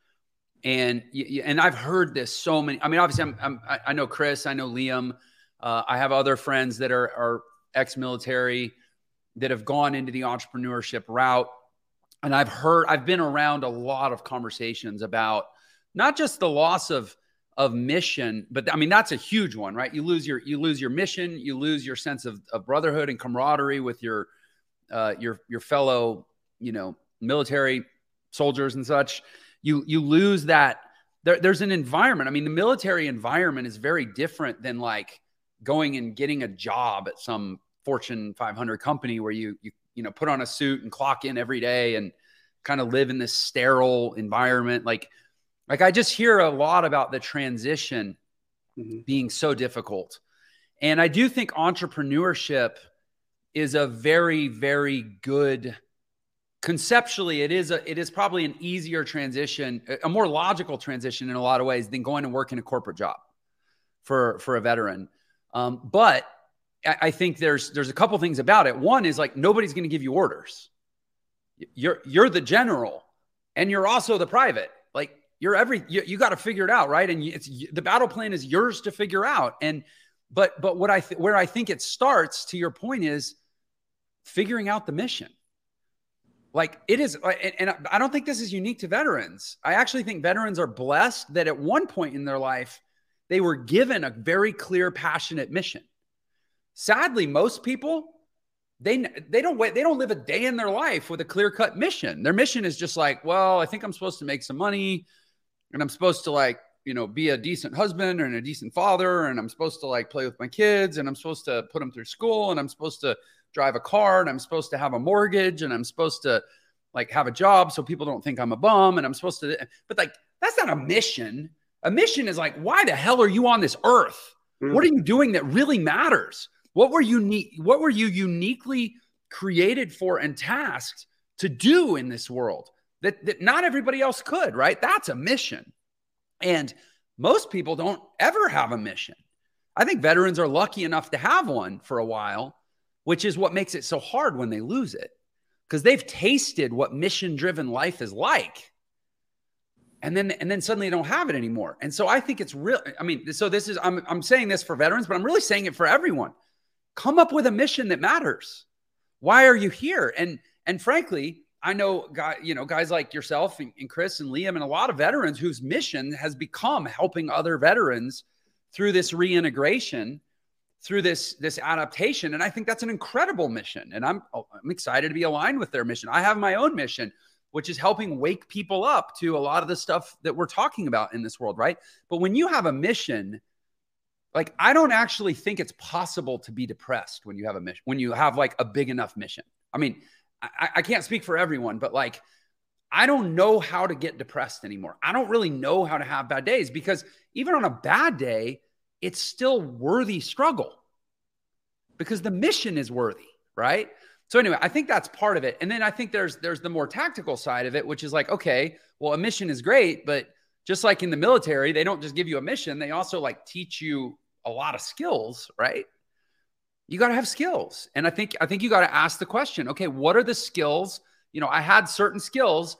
And you, and I've heard this so many. I mean, obviously, I'm, I'm I know Chris, I know Liam, uh, I have other friends that are are ex-military that have gone into the entrepreneurship route, and I've heard, I've been around a lot of conversations about not just the loss of of mission, but I mean, that's a huge one, right? You lose your, you lose your mission, you lose your sense of, of brotherhood and camaraderie with your, uh, your, your fellow, you know, military soldiers and such. You, you lose that. There, there's an environment. I mean, the military environment is very different than like going and getting a job at some Fortune five hundred company where you, you, you know, put on a suit and clock in every day and kind of live in this sterile environment. Like, Like I just hear a lot about the transition mm-hmm. being so difficult. And I do think entrepreneurship is a very, very good, conceptually, it is a, it is probably an easier transition, a more logical transition in a lot of ways than going to work in a corporate job for, for a veteran. Um, but I, I think there's, there's a couple things about it. One is like, nobody's going to give you orders. You're, you're the general and you're also the private. Like, You're every, you, you got to figure it out. Right. And it's, the battle plan is yours to figure out. And, but, but what I, th- where I think it starts, to your point, is figuring out the mission. Like it is. And, and I don't think this is unique to veterans. I actually think veterans are blessed that at one point in their life, they were given a very clear, passionate mission. Sadly, most people, They they don't wait. They don't live a day in their life with a clear-cut mission. Their mission is just like, well, I think I'm supposed to make some money, and I'm supposed to like, you know, be a decent husband and a decent father, and I'm supposed to like play with my kids, and I'm supposed to put them through school, and I'm supposed to drive a car, and I'm supposed to have a mortgage, and I'm supposed to like have a job so people don't think I'm a bum, and I'm supposed to. But like, that's not a mission. A mission is like, why the hell are you on this earth? Mm-hmm. What are you doing that really matters? What were you unique? What were you uniquely created for and tasked to do in this world? that, that not everybody else could, right? That's a mission. And most people don't ever have a mission. I think veterans are lucky enough to have one for a while, which is what makes it so hard when they lose it, because they've tasted what mission-driven life is like. And then, and then suddenly they don't have it anymore. And so I think it's real. I mean, so this is, I'm, I'm saying this for veterans, but I'm really saying it for everyone. Come up with a mission that matters. Why are you here? And, and frankly, I know guy, you know, guys like yourself and, and Chris and Liam and a lot of veterans whose mission has become helping other veterans through this reintegration, through this, this adaptation. And I think that's an incredible mission. And I'm, I'm excited to be aligned with their mission. I have my own mission, which is helping wake people up to a lot of the stuff that we're talking about in this world, right? But when you have a mission, like, I don't actually think it's possible to be depressed when you have a mission, when you have like a big enough mission. I mean, I, I can't speak for everyone, but like, I don't know how to get depressed anymore. I don't really know how to have bad days, because even on a bad day, it's still worthy struggle because the mission is worthy, right? So anyway, I think that's part of it. And then I think there's there's the more tactical side of it, which is like, okay, well, a mission is great, but just like in the military, they don't just give you a mission. They also like teach you a lot of skills, right? You got to have skills. And I think, I think you got to ask the question, okay, what are the skills? You know, I had certain skills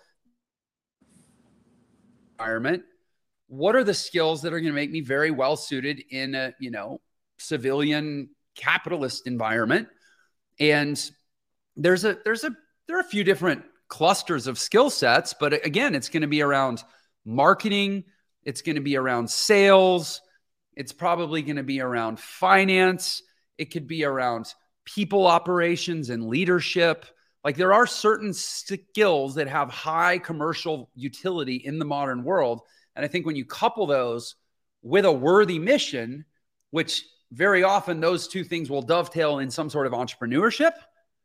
environment. What are the skills that are going to make me very well suited in a, you know, civilian capitalist environment? And there's a, there's a, there are a few different clusters of skill sets, but again, it's going to be around marketing. It's going to be around sales. It's probably going to be around finance. It could be around people operations and leadership. Like, there are certain skills that have high commercial utility in the modern world. And I think when you couple those with a worthy mission, which very often those two things will dovetail in some sort of entrepreneurship,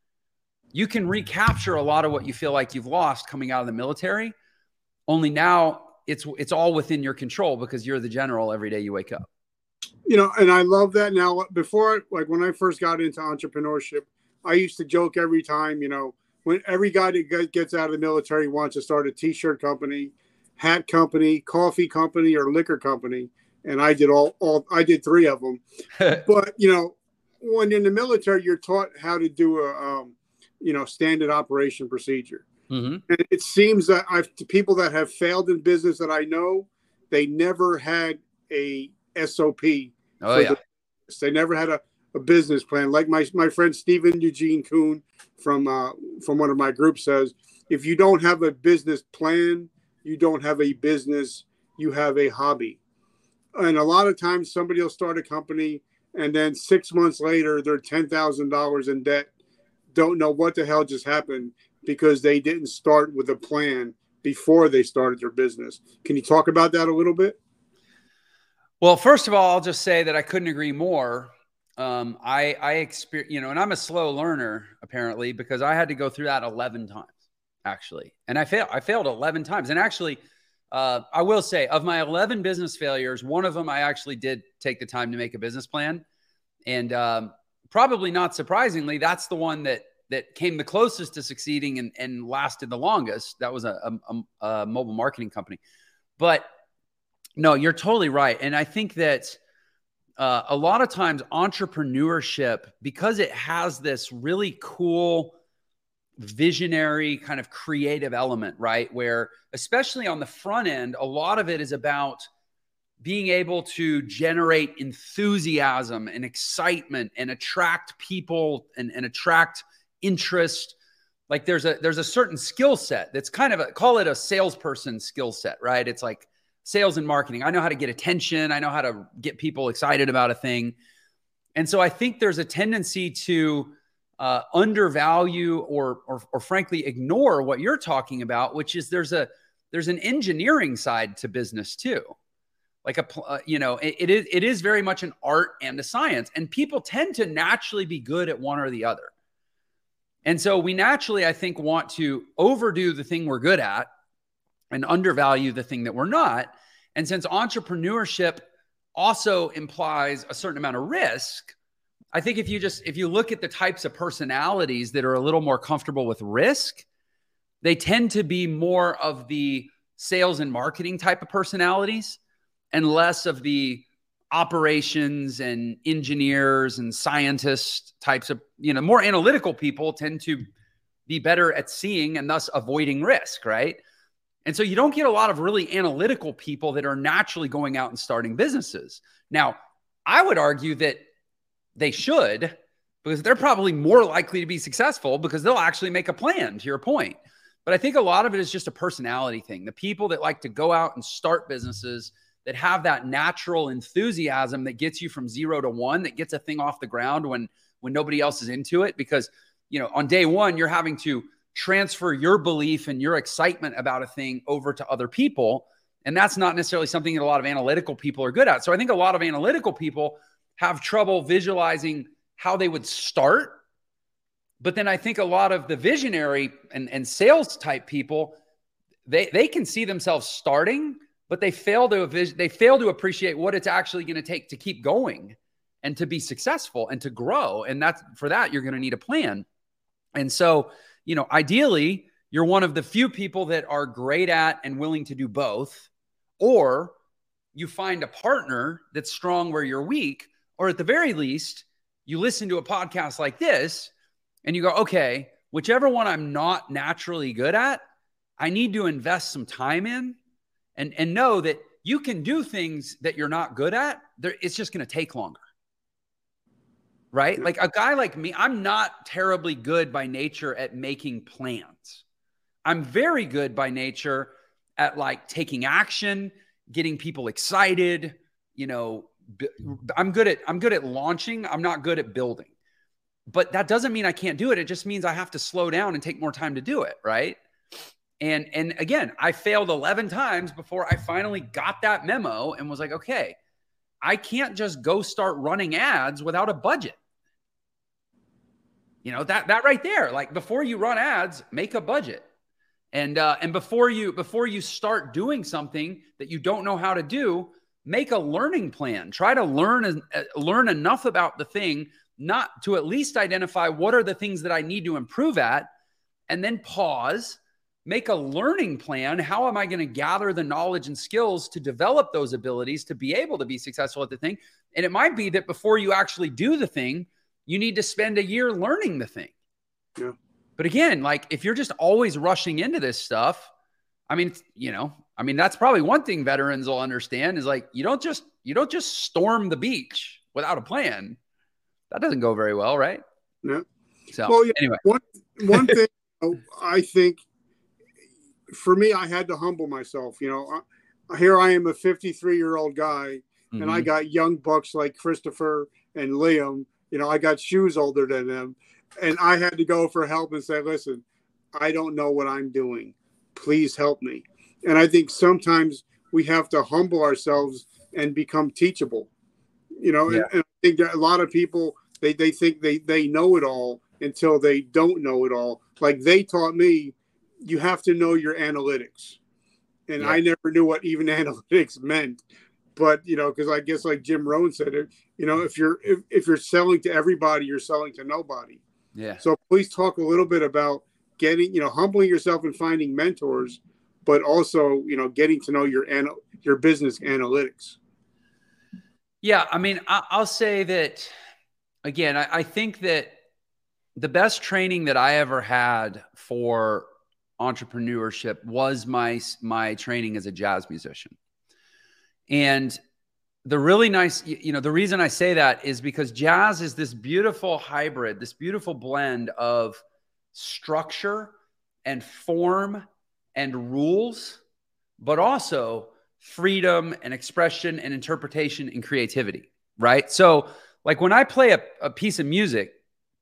you can recapture a lot of what you feel like you've lost coming out of the military. Only now it's, it's all within your control because you're the general every day you wake up. You know, and I love that. Now, before, like when I first got into entrepreneurship, I used to joke every time, you know, when every guy that gets out of the military wants to start a t-shirt company, hat company, coffee company, or liquor company. And I did all, all I did three of them. But, you know, when in the military, you're taught how to do a, um, you know, standard operation procedure. Mm-hmm. And it seems that I've people that have failed in business that I know, they never had a S O P. Oh, yeah. The, they never had a, a business plan. Like my, my friend Stephen Eugene Kuhn from, uh, from one of my groups says, if you don't have a business plan, you don't have a business, you have a hobby. And a lot of times somebody will start a company and then six months later, they're ten thousand dollars in debt. Don't know what the hell just happened because they didn't start with a plan before they started their business. Can you talk about that a little bit? Well, first of all, I'll just say that I couldn't agree more. Um, I, I experience, you know, and I'm a slow learner apparently, because I had to go through that eleven times actually. And I failed, I failed eleven times. And actually, uh, I will say of my eleven business failures, one of them, I actually did take the time to make a business plan. And, um, probably not surprisingly, that's the one that, that came the closest to succeeding and, and lasted the longest. That was a, a, a mobile marketing company. But no, you're totally right. And I think that uh, a lot of times entrepreneurship, because it has this really cool, visionary kind of creative element, right? Where especially on the front end, a lot of it is about being able to generate enthusiasm and excitement and attract people and, and attract interest. Like there's a, there's a certain skill set that's kind of a, call it a salesperson skill set, right? It's like sales and marketing. I know how to get attention. I know how to get people excited about a thing. And so I think there's a tendency to uh, undervalue or, or, or frankly, ignore what you're talking about, which is there's a, there's an engineering side to business too. Like a, uh, you know, it, it is, it is very much an art and a science, and people tend to naturally be good at one or the other. And so we naturally, I think, want to overdo the thing we're good at and undervalue the thing that we're not. And since entrepreneurship also implies a certain amount of risk, I think if you just, if you look at the types of personalities that are a little more comfortable with risk, they tend to be more of the sales and marketing type of personalities and less of the operations and engineers and scientists types of, you know, more analytical people tend to be better at seeing and thus avoiding risk, right? And so you don't get a lot of really analytical people that are naturally going out and starting businesses. Now, I would argue that they should, because they're probably more likely to be successful because they'll actually make a plan, to your point. But I think a lot of it is just a personality thing. The people that like to go out and start businesses, that have that natural enthusiasm that gets you from zero to one, that gets a thing off the ground when, when nobody else is into it. Because, you know, on day one, you're having to transfer your belief and your excitement about a thing over to other people. And that's not necessarily something that a lot of analytical people are good at. So I think a lot of analytical people have trouble visualizing how they would start. But then I think a lot of the visionary and, and sales type people, they, they can see themselves starting, but they fail to they fail to appreciate what it's actually going to take to keep going and to be successful and to grow. And that's for that, you're going to need a plan. And so, you know, ideally, you're one of the few people that are great at and willing to do both, or you find a partner that's strong where you're weak, or at the very least, you listen to a podcast like this and you go, okay, whichever one I'm not naturally good at, I need to invest some time in. And, and know that you can do things that you're not good at. There, it's just going to take longer, right? Like a guy like me, I'm not terribly good by nature at making plans. I'm very good by nature at like taking action, getting people excited. You know, I'm good at, I'm good at launching. I'm not good at building, but that doesn't mean I can't do it. It just means I have to slow down and take more time to do it. Right. And, and again, I failed eleven times before I finally got that memo and was like, okay, I can't just go start running ads without a budget. You know, that, that right there, like before you run ads, make a budget. And, uh, and before you, before you start doing something that you don't know how to do, make a learning plan. Try to learn, uh, learn enough about the thing, not to at least identify what are the things that I need to improve at, and then pause. Make a learning plan. How am I going to gather the knowledge and skills to develop those abilities to be able to be successful at the thing? And it might be that before you actually do the thing, you need to spend a year learning the thing. Yeah. But again, like if you're just always rushing into this stuff, I mean, you know, I mean, that's probably one thing veterans will understand is like, you don't just, you don't just storm the beach without a plan. That doesn't go very well, right? Yeah. So well, yeah, anyway, one, one thing I think, for me, I had to humble myself. You know, I, here I am, a fifty-three-year-old guy, mm-hmm. and I got young bucks like Christopher and Liam. You know, I got shoes older than them, and I had to go for help and say, listen, I don't know what I'm doing. Please help me. And I think sometimes we have to humble ourselves and become teachable. You know, yeah. and, and I think that a lot of people, they, they think they, they know it all until they don't know it all. Like they taught me, you have to know your analytics. And yeah. I never knew what even analytics meant. But, you know, because I guess like Jim Rohn said it, you know, if you're if, if you're selling to everybody, you're selling to nobody. Yeah. So please talk a little bit about getting, you know, humbling yourself and finding mentors, but also, you know, getting to know your ana- your business analytics. Yeah. I mean, I, I'll say that, again, I, I think that the best training that I ever had for entrepreneurship was my my training as a jazz musician. And the really nice, you know, the reason I say that is because jazz is this beautiful hybrid, this beautiful blend of structure and form and rules, but also freedom and expression and interpretation and creativity, right? So like when I play a, a piece of music,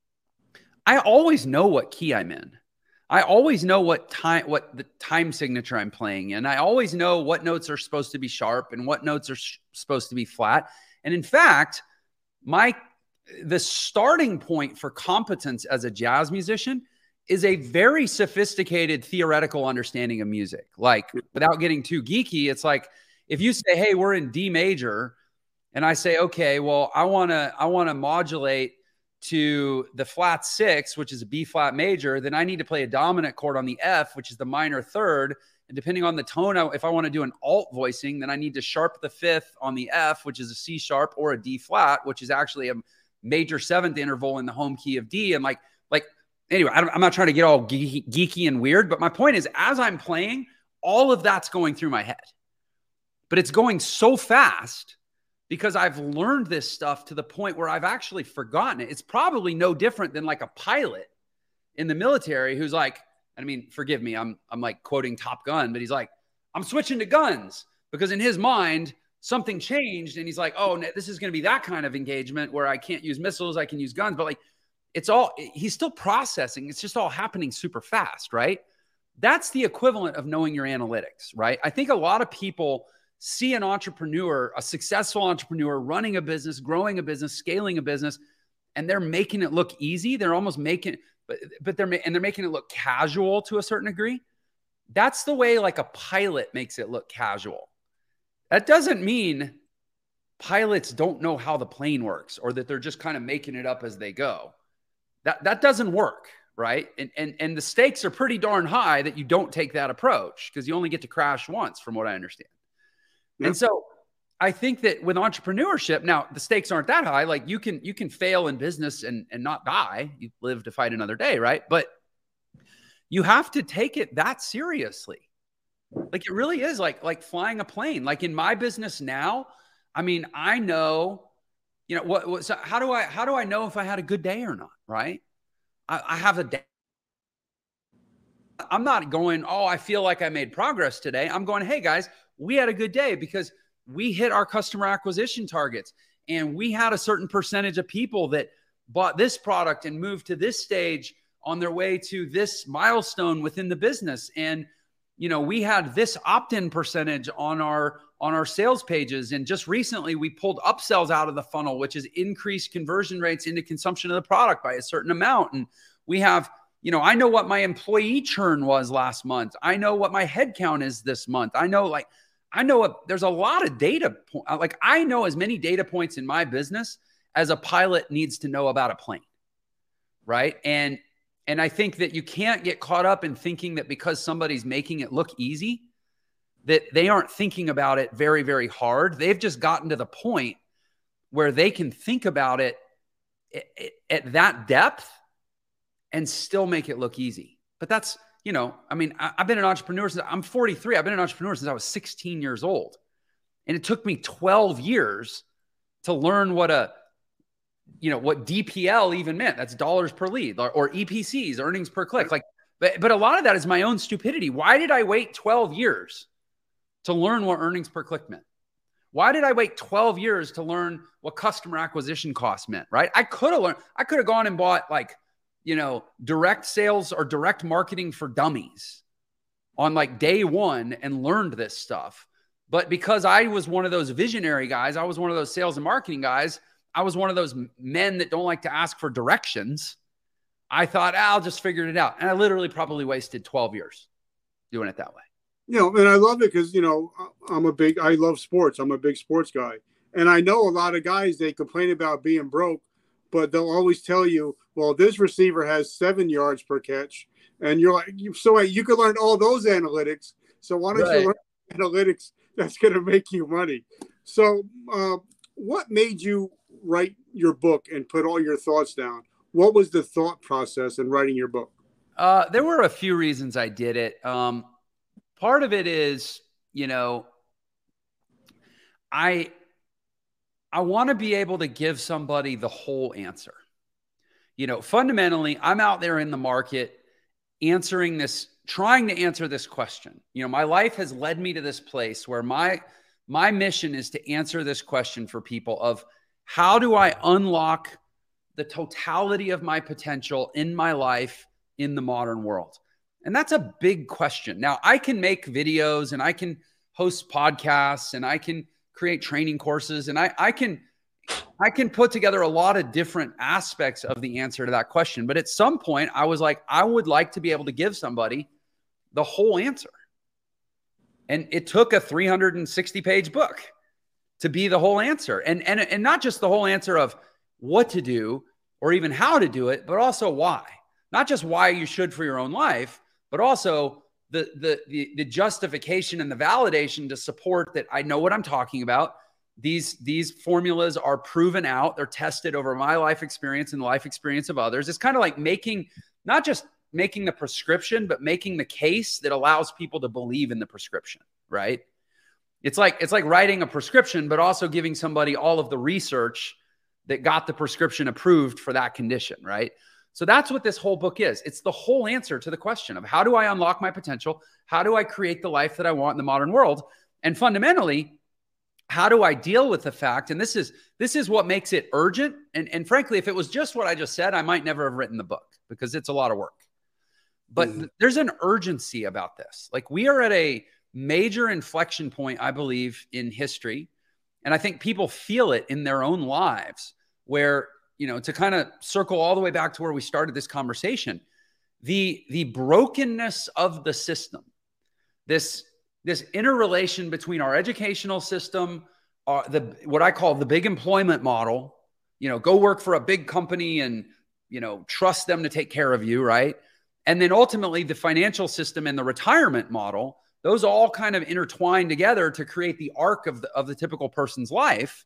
I always know what key I'm in. I always know what time, what the time signature I'm playing in. I always know what notes are supposed to be sharp and what notes are sh- supposed to be flat. And in fact, my, the starting point for competence as a jazz musician is a very sophisticated theoretical understanding of music. Like without getting too geeky, it's like, if you say, hey, we're in D major, and I say, okay, well, I want to, I want to modulate to the flat six, which is a B flat major, then I need to play a dominant chord on the F, which is the minor third. And depending on the tone, if I want to do an alt voicing, then I need to sharp the fifth on the F, which is a C sharp, or a D flat, which is actually a major seventh interval in the home key of D. And like, like anyway, I don't, I'm not trying to get all geeky, geeky and weird, but my point is, as I'm playing, all of that's going through my head. But it's going so fast because I've learned this stuff to the point where I've actually forgotten it. It's probably no different than like a pilot in the military who's like, I mean, forgive me, I'm I'm like quoting Top Gun, but he's like, I'm switching to guns, because in his mind, something changed and he's like, oh, this is going to be that kind of engagement where I can't use missiles, I can use guns. But like, it's all, he's still processing. It's just all happening super fast, right? That's the equivalent of knowing your analytics, right? I think a lot of people see an entrepreneur, a successful entrepreneur running a business, growing a business, scaling a business, and they're making it look easy. They're almost making, but, but they're, and they're making it look casual to a certain degree. That's the way like a pilot makes it look casual. That doesn't mean pilots don't know how the plane works or that they're just kind of making it up as they go. That, that doesn't work, right? And, and, and the stakes are pretty darn high that you don't take that approach, because you only get to crash once, from what I understand. Yep. And so I think that with entrepreneurship, now the stakes aren't that high. Like you can, you can fail in business and, and not die. You live to fight another day, right? But you have to take it that seriously. Like it really is like, like flying a plane. Like in my business now, I mean, I know, you know, what, what so how do I, how do I know if I had a good day or not? Right. I, I have a day. I'm not going, oh, I feel like I made progress today. I'm going, hey guys, we had a good day because we hit our customer acquisition targets and we had a certain percentage of people that bought this product and moved to this stage on their way to this milestone within the business. And, you know, we had this opt-in percentage on our, on our sales pages. And just recently we pulled upsells out of the funnel, which is increased conversion rates into consumption of the product by a certain amount. And we have, you know, I know what my employee churn was last month. I know what my head count is this month. I know like, I know what, there's a lot of data. Like I know as many data points in my business as a pilot needs to know about a plane. Right. And, and I think that you can't get caught up in thinking that because somebody's making it look easy, that they aren't thinking about it very, very hard. They've just gotten to the point where they can think about it at that depth and still make it look easy. But that's, you know, I mean, I, I've been an entrepreneur since I'm forty-three. I've been an entrepreneur since I was sixteen years old. And it took me twelve years to learn what a, you know, what D P L even meant. That's dollars per lead, or, or E P Cs, earnings per click. Like, but, but a lot of that is my own stupidity. Why did I wait twelve years to learn what earnings per click meant? Why did I wait twelve years to learn what customer acquisition costs meant, right? I could have learned, I could have gone and bought like, you know, direct sales or direct marketing for dummies on like day one and learned this stuff. But because I was one of those visionary guys, I was one of those sales and marketing guys, I was one of those men that don't like to ask for directions. I thought, ah, I'll just figure it out. And I literally probably wasted twelve years doing it that way. You know, and I love it because, you know, I'm a big, I love sports. I'm a big sports guy. And I know a lot of guys, they complain about being broke, but they'll always tell you, well, this receiver has seven yards per catch. And you're like, so you could learn all those analytics. So why don't right. you learn analytics that's going to make you money? So uh, what made you write your book and put all your thoughts down? What was the thought process in writing your book? Uh, there were a few reasons I did it. Um, part of it is, you know, I, I want to be able to give somebody the whole answer. You know, fundamentally, I'm out there in the market answering this, trying to answer this question. You know, my life has led me to this place where my, my mission is to answer this question for people of how do I unlock the totality of my potential in my life in the modern world? And that's a big question. Now, I can make videos and I can host podcasts and I can create training courses and I, I can I can put together a lot of different aspects of the answer to that question. But at some point, I was like, I would like to be able to give somebody the whole answer. And it took a three hundred sixty page book to be the whole answer. And, and, and not just the whole answer of what to do, or even how to do it, but also why. Not just why you should for your own life, but also the, the, the, the justification and the validation to support that I know what I'm talking about. These, these formulas are proven out. They're tested over my life experience and the life experience of others. It's kind of like making, not just making the prescription, but making the case that allows people to believe in the prescription, right? It's like, it's like writing a prescription, but also giving somebody all of the research that got the prescription approved for that condition, right? So that's what this whole book is. It's the whole answer to the question of how do I unlock my potential? How do I create the life that I want in the modern world? And fundamentally, how do I deal with the fact, and this is this is what makes it urgent. And, and frankly, if it was just what I just said, I might never have written the book because it's a lot of work. But mm. there's an urgency about this. Like we are at a major inflection point, I believe, in history. And I think people feel it in their own lives where, you know, to kind of circle all the way back to where we started this conversation, the, the brokenness of the system, this This interrelation between our educational system, uh, the what I call the big employment model, you know, go work for a big company and, you know, trust them to take care of you, right? And then ultimately the financial system and the retirement model, those all kind of intertwine together to create the arc of the, of the typical person's life.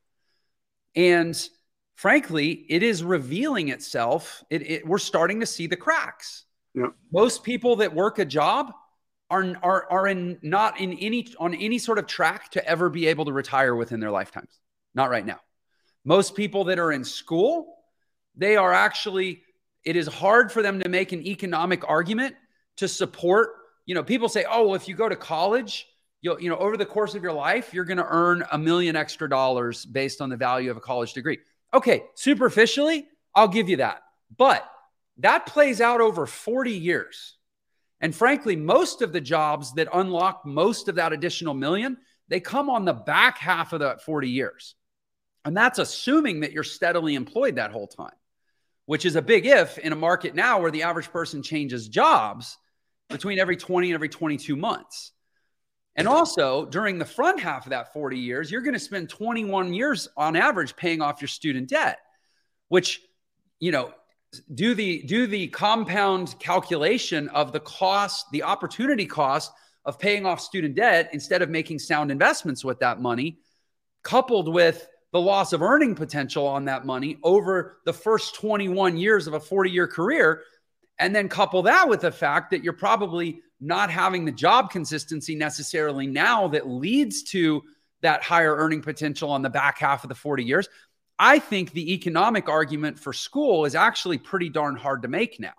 And frankly, it is revealing itself. It, it, we're starting to see the cracks. Yeah. Most people that work a job Are, are, are in not in any on any sort of track to ever be able to retire within their lifetimes. Not right now. Most people that are in school, they are actually, it is hard for them to make an economic argument to support, you know, people say, oh, well, if you go to college, you'll, you know, over the course of your life, you're going to earn a million extra dollars based on the value of a college degree. Okay, superficially, I'll give you that. But that plays out over forty years. And frankly, most of the jobs that unlock most of that additional million, they come on the back half of that forty years. And that's assuming that you're steadily employed that whole time, which is a big if in a market now where the average person changes jobs between every twenty and every twenty-two months. And also during the front half of that forty years, you're going to spend twenty-one years on average paying off your student debt, which, you know, do the do the compound calculation of the cost, the opportunity cost of paying off student debt instead of making sound investments with that money, coupled with the loss of earning potential on that money over the first twenty-one years of a forty-year career, and then couple that with the fact that you're probably not having the job consistency necessarily now that leads to that higher earning potential on the back half of the forty years. I think the economic argument for school is actually pretty darn hard to make now,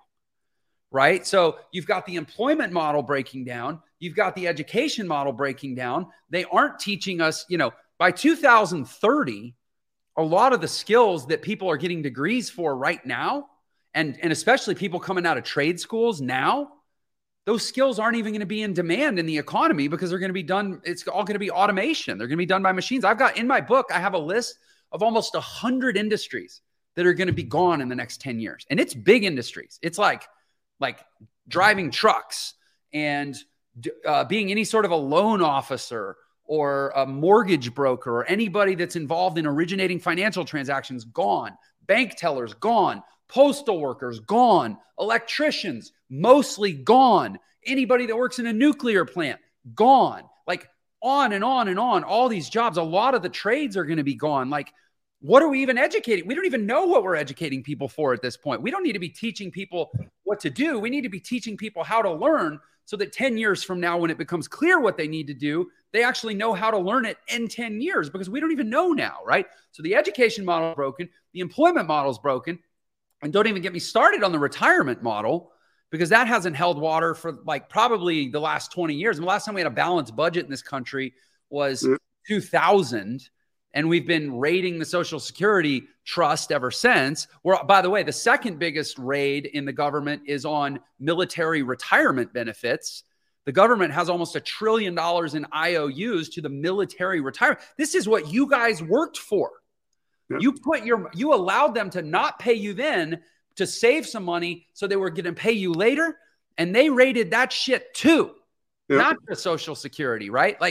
right? So you've got the employment model breaking down. You've got the education model breaking down. They aren't teaching us, you know, by two thousand thirty, a lot of the skills that people are getting degrees for right now, and, and especially people coming out of trade schools now, those skills aren't even going to be in demand in the economy because they're going to be done. It's all going to be automation. They're going to be done by machines. I've got in my book, I have a list of almost a hundred industries that are going to be gone in the next ten years. And it's big industries. It's like, like driving trucks and uh, being any sort of a loan officer or a mortgage broker or anybody that's involved in originating financial transactions, gone. Bank tellers, gone. Postal workers, gone. Electricians, mostly gone. Anybody that works in a nuclear plant, gone. Like on and on and on, all these jobs, a lot of the trades are going to be gone. Like, what are we even educating? We don't even know what we're educating people for at this point. We don't need to be teaching people what to do. We need to be teaching people how to learn so that ten years from now, when it becomes clear what they need to do, they actually know how to learn it in ten years, because we don't even know now, right? So the education model is broken. The employment model is broken. And don't even get me started on the retirement model, because that hasn't held water for like probably the last twenty years. And the last time we had a balanced budget in this country was two thousand. And we've been raiding the Social Security Trust ever since. We're, by the way, the second biggest raid in the government is on military retirement benefits. The government has almost a trillion dollars in I O Us to the military retirement. This is what you guys worked for. Yep. You put your, you allowed them to not pay you then to save some money so they were going to pay you later. And they raided that shit too, yep. Not the Social Security, right? Like,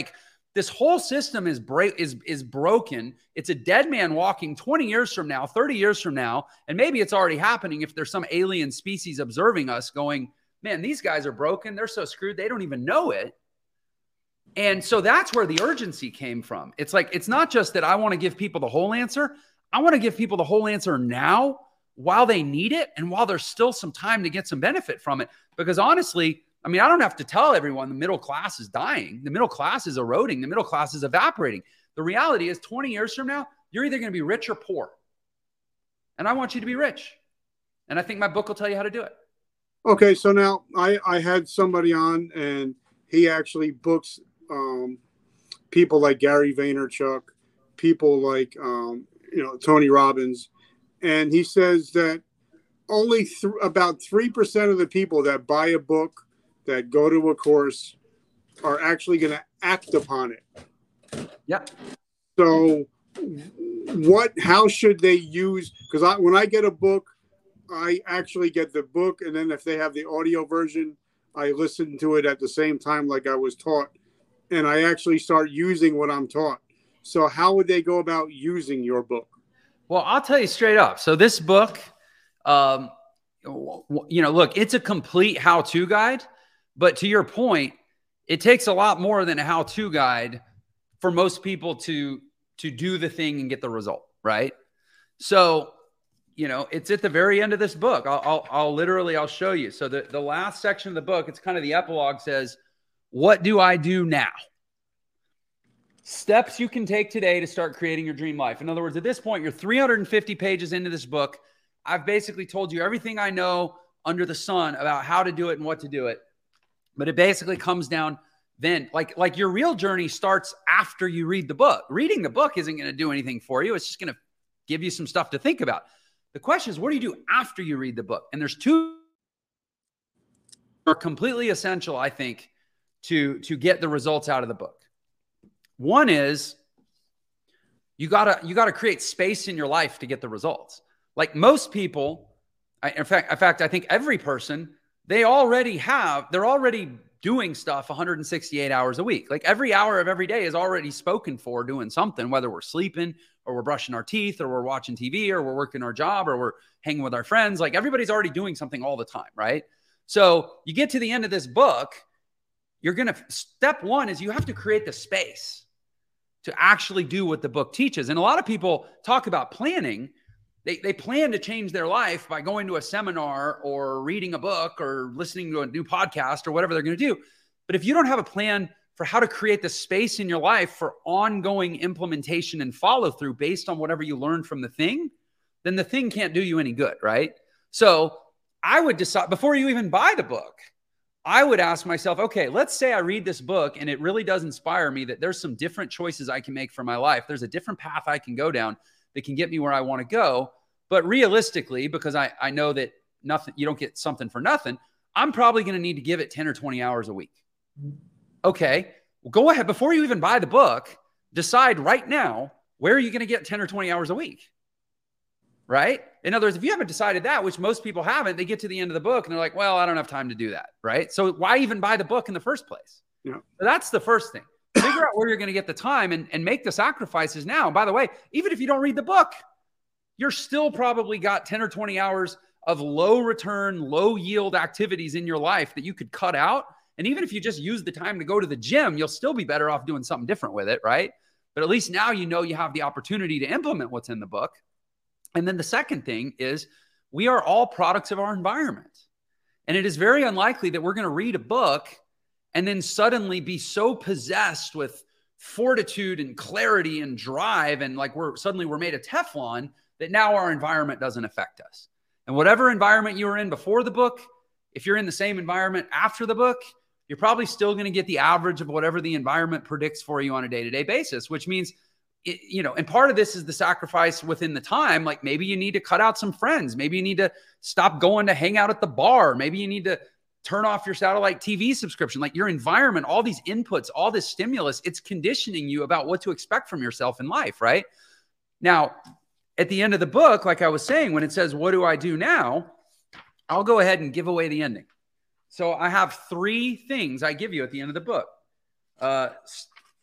This whole system is break is is broken. It's a dead man walking twenty years from now, thirty years from now, and maybe it's already happening if there's some alien species observing us going, man, these guys are broken. They're so screwed. They don't even know it. And so that's where the urgency came from. It's like, it's not just that I want to give people the whole answer. I want to give people the whole answer now while they need it and while there's still some time to get some benefit from it. Because honestly, I mean, I don't have to tell everyone the middle class is dying. The middle class is eroding. The middle class is evaporating. The reality is twenty years from now, you're either going to be rich or poor. And I want you to be rich. And I think my book will tell you how to do it. Okay. So now I, I had somebody on and he actually books um, people like Gary Vaynerchuk, people like, um, you know, Tony Robbins. And he says that only th- about three percent of the people that buy a book, that go to a course, are actually going to act upon it. Yeah. So what, how should they use, because I, when I get a book, I actually get the book. And then if they have the audio version, I listen to it at the same time, like I was taught. And I actually start using what I'm taught. So how would they go about using your book? Well, I'll tell you straight up. So this book, um, you know, look, it's a complete how-to guide. But to your point, it takes a lot more than a how-to guide for most people to, to do the thing and get the result, right? So, you know, it's at the very end of this book. I'll, I'll, I'll literally, I'll show you. So the, the last section of the book, it's kind of the epilogue, says, what do I do now? Steps you can take today to start creating your dream life. In other words, at this point, you're three hundred fifty pages into this book. I've basically told you everything I know under the sun about how to do it and what to do it. But it basically comes down then, like, like your real journey starts after you read the book. Reading the book isn't going to do anything for you. It's just going to give you some stuff to think about. The question is, what do you do after you read the book? And there's two are completely essential, I think, to, to get the results out of the book. One is you gotta, you gotta create space in your life to get the results. Like most people, I, in fact, in fact, I think every person, they already have, they're already doing stuff one hundred sixty-eight hours a week. Like every hour of every day is already spoken for doing something, whether we're sleeping or we're brushing our teeth or we're watching T V or we're working our job or we're hanging with our friends. Like everybody's already doing something all the time, right? So you get to the end of this book, you're going to, step one is you have to create the space to actually do what the book teaches. And a lot of people talk about planning. They, they plan to change their life by going to a seminar or reading a book or listening to a new podcast or whatever they're going to do. But if you don't have a plan for how to create the space in your life for ongoing implementation and follow through based on whatever you learned from the thing, then the thing can't do you any good, right? So I would decide, before you even buy the book, I would ask myself, okay, let's say I read this book and it really does inspire me that there's some different choices I can make for my life. There's a different path I can go down that can get me where I want to go. But realistically, because I, I know that nothing, you don't get something for nothing, I'm probably going to need to give it ten or twenty hours a week. Okay, well, go ahead. Before you even buy the book, decide right now, where are you going to get ten or twenty hours a week? Right? In other words, if you haven't decided that, which most people haven't, they get to the end of the book and they're like, well, I don't have time to do that. Right? So why even buy the book in the first place? Yeah. So that's the first thing. Figure out where you're going to get the time and, and make the sacrifices now. And by the way, even if you don't read the book, you're still probably got ten or twenty hours of low return, low yield activities in your life that you could cut out. And even if you just use the time to go to the gym, you'll still be better off doing something different with it. Right? But at least now you know you have the opportunity to implement what's in the book. And then the second thing is we are all products of our environment. And it is very unlikely that we're going to read a book and then suddenly be so possessed with fortitude and clarity and drive and like we're suddenly we're made of Teflon that now our environment doesn't affect us. And whatever environment you were in before the book, if you're in the same environment after the book, you're probably still going to get the average of whatever the environment predicts for you on a day-to-day basis, which means It, you know, and part of this is the sacrifice within the time. Like maybe you need to cut out some friends. Maybe you need to stop going to hang out at the bar. Maybe you need to turn off your satellite T V subscription. Like your environment, all these inputs, all this stimulus, it's conditioning you about what to expect from yourself in life, right? Now, at the end of the book, like I was saying, when it says, what do I do now? I'll go ahead and give away the ending. So I have three things I give you at the end of the book. Uh,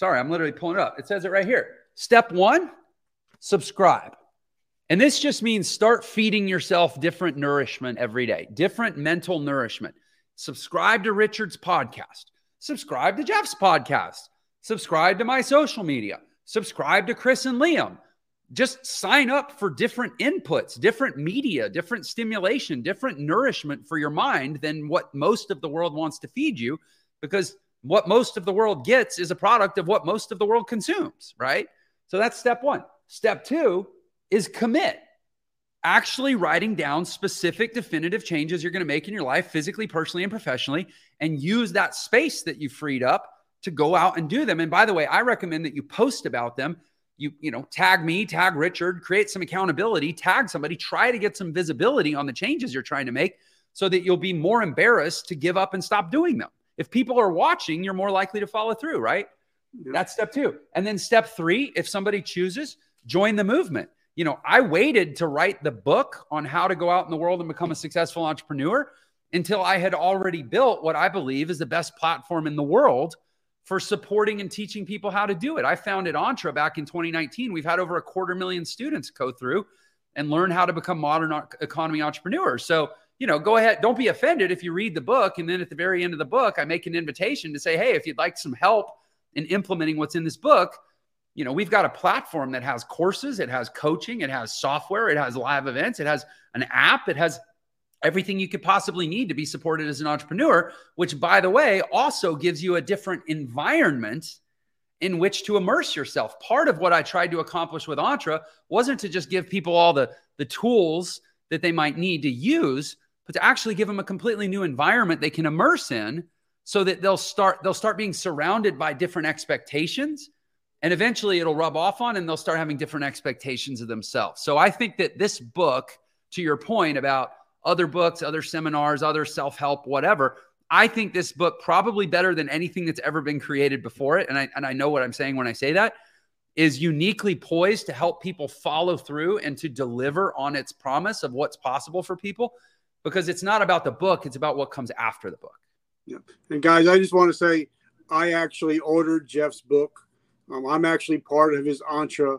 Sorry, I'm literally pulling it up. It says it right here. Step one, subscribe. And this just means start feeding yourself different nourishment every day, different mental nourishment. Subscribe to Richard's podcast. Subscribe to Jeff's podcast. Subscribe to my social media. Subscribe to Chris and Liam. Just sign up for different inputs, different media, different stimulation, different nourishment for your mind than what most of the world wants to feed you, because what most of the world gets is a product of what most of the world consumes, right? So that's step one. Step two is commit. Actually writing down specific definitive changes you're going to make in your life, physically, personally, and professionally, and use that space that you freed up to go out and do them. And by the way, I recommend that you post about them. You, you know, tag me, tag Richard, create some accountability, tag somebody, try to get some visibility on the changes you're trying to make so that you'll be more embarrassed to give up and stop doing them. If people are watching, you're more likely to follow through, right? Yeah. That's step two. And then step three, if somebody chooses, join the movement. You know, I waited to write the book on how to go out in the world and become a successful entrepreneur until I had already built what I believe is the best platform in the world for supporting and teaching people how to do it. I founded Entre back in twenty nineteen. We've had over a quarter million students go through and learn how to become modern economy entrepreneurs. So, you know, go ahead. Don't be offended if you read the book. And then at the very end of the book, I make an invitation to say, hey, if you'd like some help in implementing what's in this book, you know, we've got a platform that has courses, it has coaching, it has software, it has live events, it has an app, it has everything you could possibly need to be supported as an entrepreneur, which, by the way, also gives you a different environment in which to immerse yourself. Part of what I tried to accomplish with Entre wasn't to just give people all the, the tools that they might need to use, but to actually give them a completely new environment they can immerse in so that they'll start, they'll start being surrounded by different expectations. And eventually it'll rub off on and they'll start having different expectations of themselves. So I think that this book, to your point about other books, other seminars, other self-help, whatever, I think this book, probably better than anything that's ever been created before it, and I, and I know what I'm saying when I say that, is uniquely poised to help people follow through and to deliver on its promise of what's possible for people, because it's not about the book, it's about what comes after the book. Yeah. And guys, I just want to say, I actually ordered Jeff's book. Um, I'm actually part of his Entre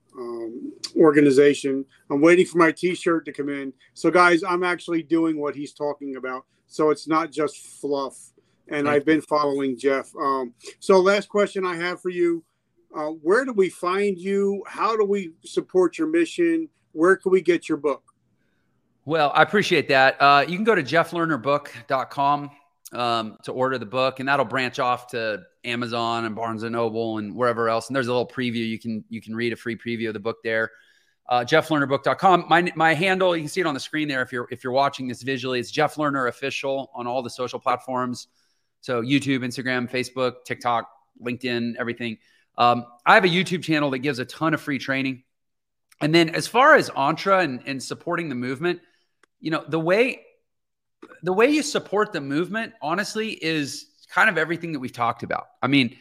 um, organization. I'm waiting for my t-shirt to come in. So guys, I'm actually doing what he's talking about. So it's not just fluff. And I've been following Jeff. Um, so last question I have for you. Uh, where do we find you? How do we support your mission? Where can we get your book? Well, I appreciate that. Uh, you can go to jeff lerner book dot com um, to order the book, and that'll branch off to Amazon and Barnes and Noble and wherever else. And there's a little preview. You can, you can read a free preview of the book there. Uh, jeff lerner book dot com. My, my handle, you can see it on the screen there. If you're, if you're watching this visually, it's Jeff Lerner Official on all the social platforms. So YouTube, Instagram, Facebook, TikTok, LinkedIn, everything. Um, I have a YouTube channel that gives a ton of free training. And then as far as Entre and, and supporting the movement, you know, the way, the way you support the movement, honestly, is kind of everything that we've talked about. I mean,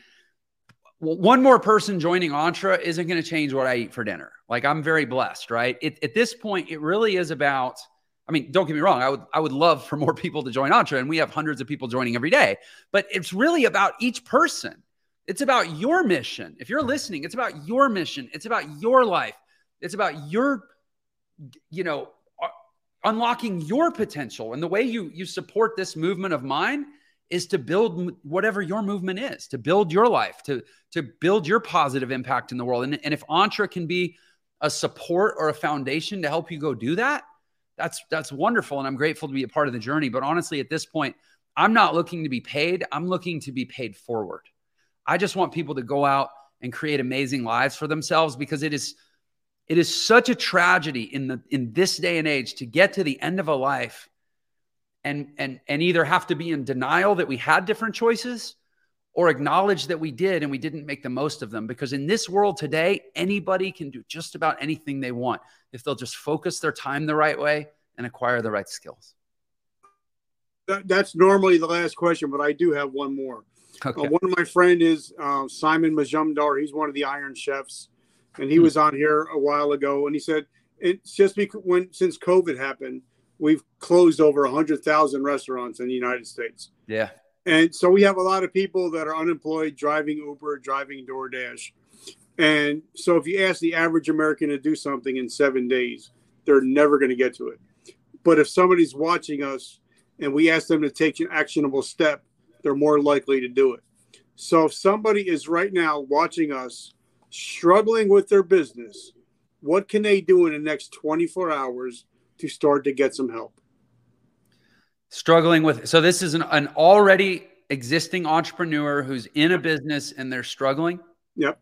one more person joining Entre isn't going to change what I eat for dinner. Like, I'm very blessed, right? It, at this point, it really is about, I mean, don't get me wrong. I would, I would love for more people to join Entre, and we have hundreds of people joining every day, but it's really about each person. It's about your mission. If you're listening, it's about your mission. It's about your life. It's about your, you know, unlocking your potential. And the way you, you support this movement of mine is to build whatever your movement is, to build your life, to, to build your positive impact in the world. And, and if Entre can be a support or a foundation to help you go do that, that's, that's wonderful. And I'm grateful to be a part of the journey. But honestly, at this point, I'm not looking to be paid. I'm looking to be paid forward. I just want people to go out and create amazing lives for themselves, because it is, it is such a tragedy in the, in this day and age to get to the end of a life and, and, and either have to be in denial that we had different choices, or acknowledge that we did and we didn't make the most of them. Because in this world today, anybody can do just about anything they want if they'll just focus their time the right way and acquire the right skills. That, that's normally the last question, but I do have one more. Okay. Uh, one of my friend is uh, Simon Majumdar. He's one of the Iron Chefs, and he mm. was on here a while ago, and he said it's just because when since COVID happened, we've closed over a hundred thousand restaurants in the United States. Yeah, And so we have a lot of people that are unemployed, driving Uber, driving DoorDash. And so if you ask the average American to do something in seven days, they're never going to get to it. But if somebody's watching us and we ask them to take an actionable step, they're more likely to do it. So if somebody is right now watching us struggling with their business, what can they do in the next twenty-four hours to start to get some help? Struggling with, so this is an, an already existing entrepreneur who's in a business and they're struggling. Yep.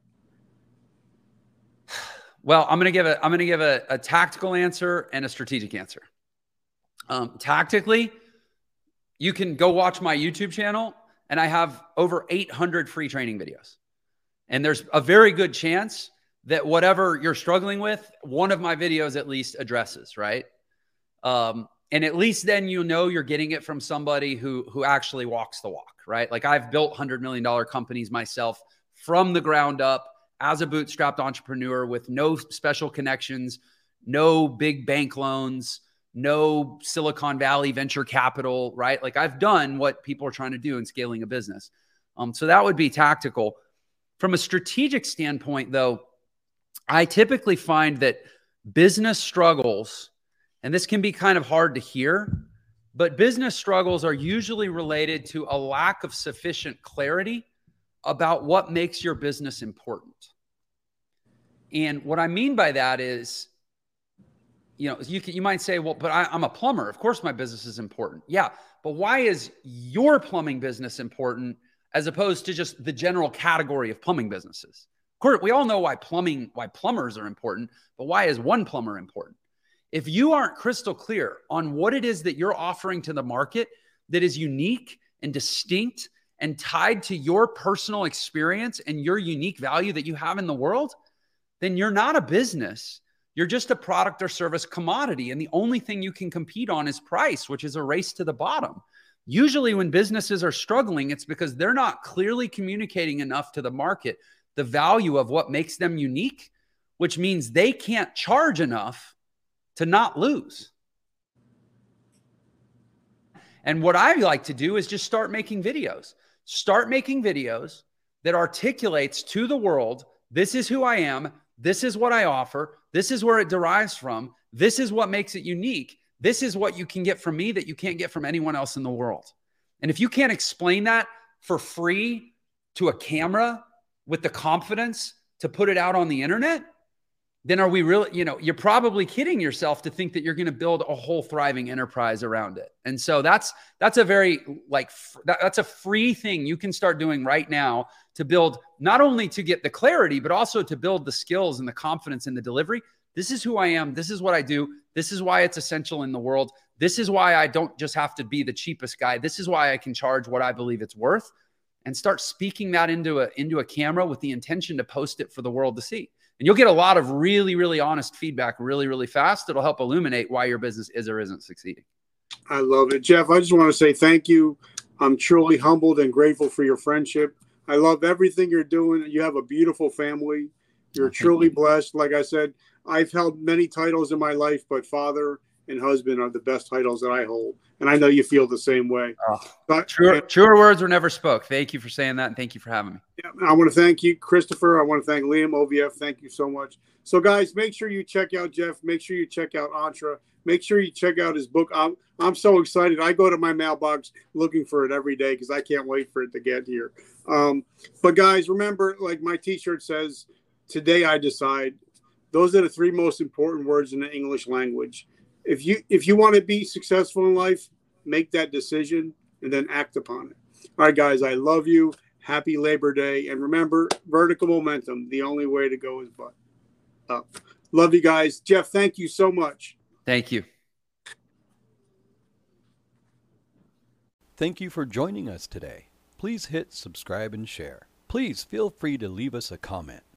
Well, I'm going to give a, I'm going to give a, a tactical answer and a strategic answer. Um, tactically, you can go watch my YouTube channel and I have over eight hundred free training videos. And there's a very good chance that whatever you're struggling with, one of my videos at least addresses, right? Um, and at least then you know you're getting it from somebody who, who actually walks the walk, right? Like I've built one hundred million dollar companies myself from the ground up as a bootstrapped entrepreneur with no special connections, no big bank loans, no Silicon Valley venture capital, right? Like I've done what people are trying to do in scaling a business. Um, so that would be tactical. From a strategic standpoint, though, I typically find that business struggles, and this can be kind of hard to hear, but business struggles are usually related to a lack of sufficient clarity about what makes your business important. And what I mean by that is, you know, you can, you might say, well, but I, I'm a plumber. Of course my business is important. Yeah. But why is your plumbing business important as opposed to just the general category of plumbing businesses? Of course, we all know why plumbing, why plumbers are important, but why is one plumber important? If you aren't crystal clear on what it is that you're offering to the market that is unique and distinct and tied to your personal experience and your unique value that you have in the world, then you're not a business. You're just a product or service commodity. And the only thing you can compete on is price, which is a race to the bottom. Usually when businesses are struggling, it's because they're not clearly communicating enough to the market the value of what makes them unique, which means they can't charge enough to not lose. And what I like to do is just start making videos. Start making videos that articulates to the world, this is who I am, this is what I offer, this is where it derives from, this is what makes it unique, this is what you can get from me that you can't get from anyone else in the world. And if you can't explain that for free to a camera with the confidence to put it out on the internet, then are we really, you know, you're probably kidding yourself to think that you're going to build a whole thriving enterprise around it. And so that's, that's a very like, that, that's a free thing you can start doing right now to build, not only to get the clarity, but also to build the skills and the confidence in the delivery. This is who I am. This is what I do. This is why it's essential in the world. This is why I don't just have to be the cheapest guy. This is why I can charge what I believe it's worth, and start speaking that into a, into a camera with the intention to post it for the world to see. And you'll get a lot of really, really honest feedback really, really fast. It'll help illuminate why your business is or isn't succeeding. I love it. Jeff, I just want to say thank you. I'm truly humbled and grateful for your friendship. I love everything you're doing. You have a beautiful family. You're okay. Truly blessed. Like I said, I've held many titles in my life, but father and husband are the best titles that I hold. And I know you feel the same way. Oh, but, truer, and, truer words were never spoke. Thank you for saying that. And thank you for having me. Yeah, I want to thank you, Christopher. I want to thank Liam, O V F. Thank you so much. So guys, make sure you check out Jeff. Make sure you check out Entre. Make sure you check out his book. I'm, I'm so excited. I go to my mailbox looking for it every day because I can't wait for it to get here. Um, but guys, remember, like my t-shirt says, today I decide. Those are the three most important words in the English language. If you if you want to be successful in life, make that decision and then act upon it. All right, guys, I love you. Happy Labor Day. And remember, vertical momentum, the only way to go is but up. Love you guys. Jeff, thank you so much. Thank you. Thank you for joining us today. Please hit subscribe and share. Please feel free to leave us a comment.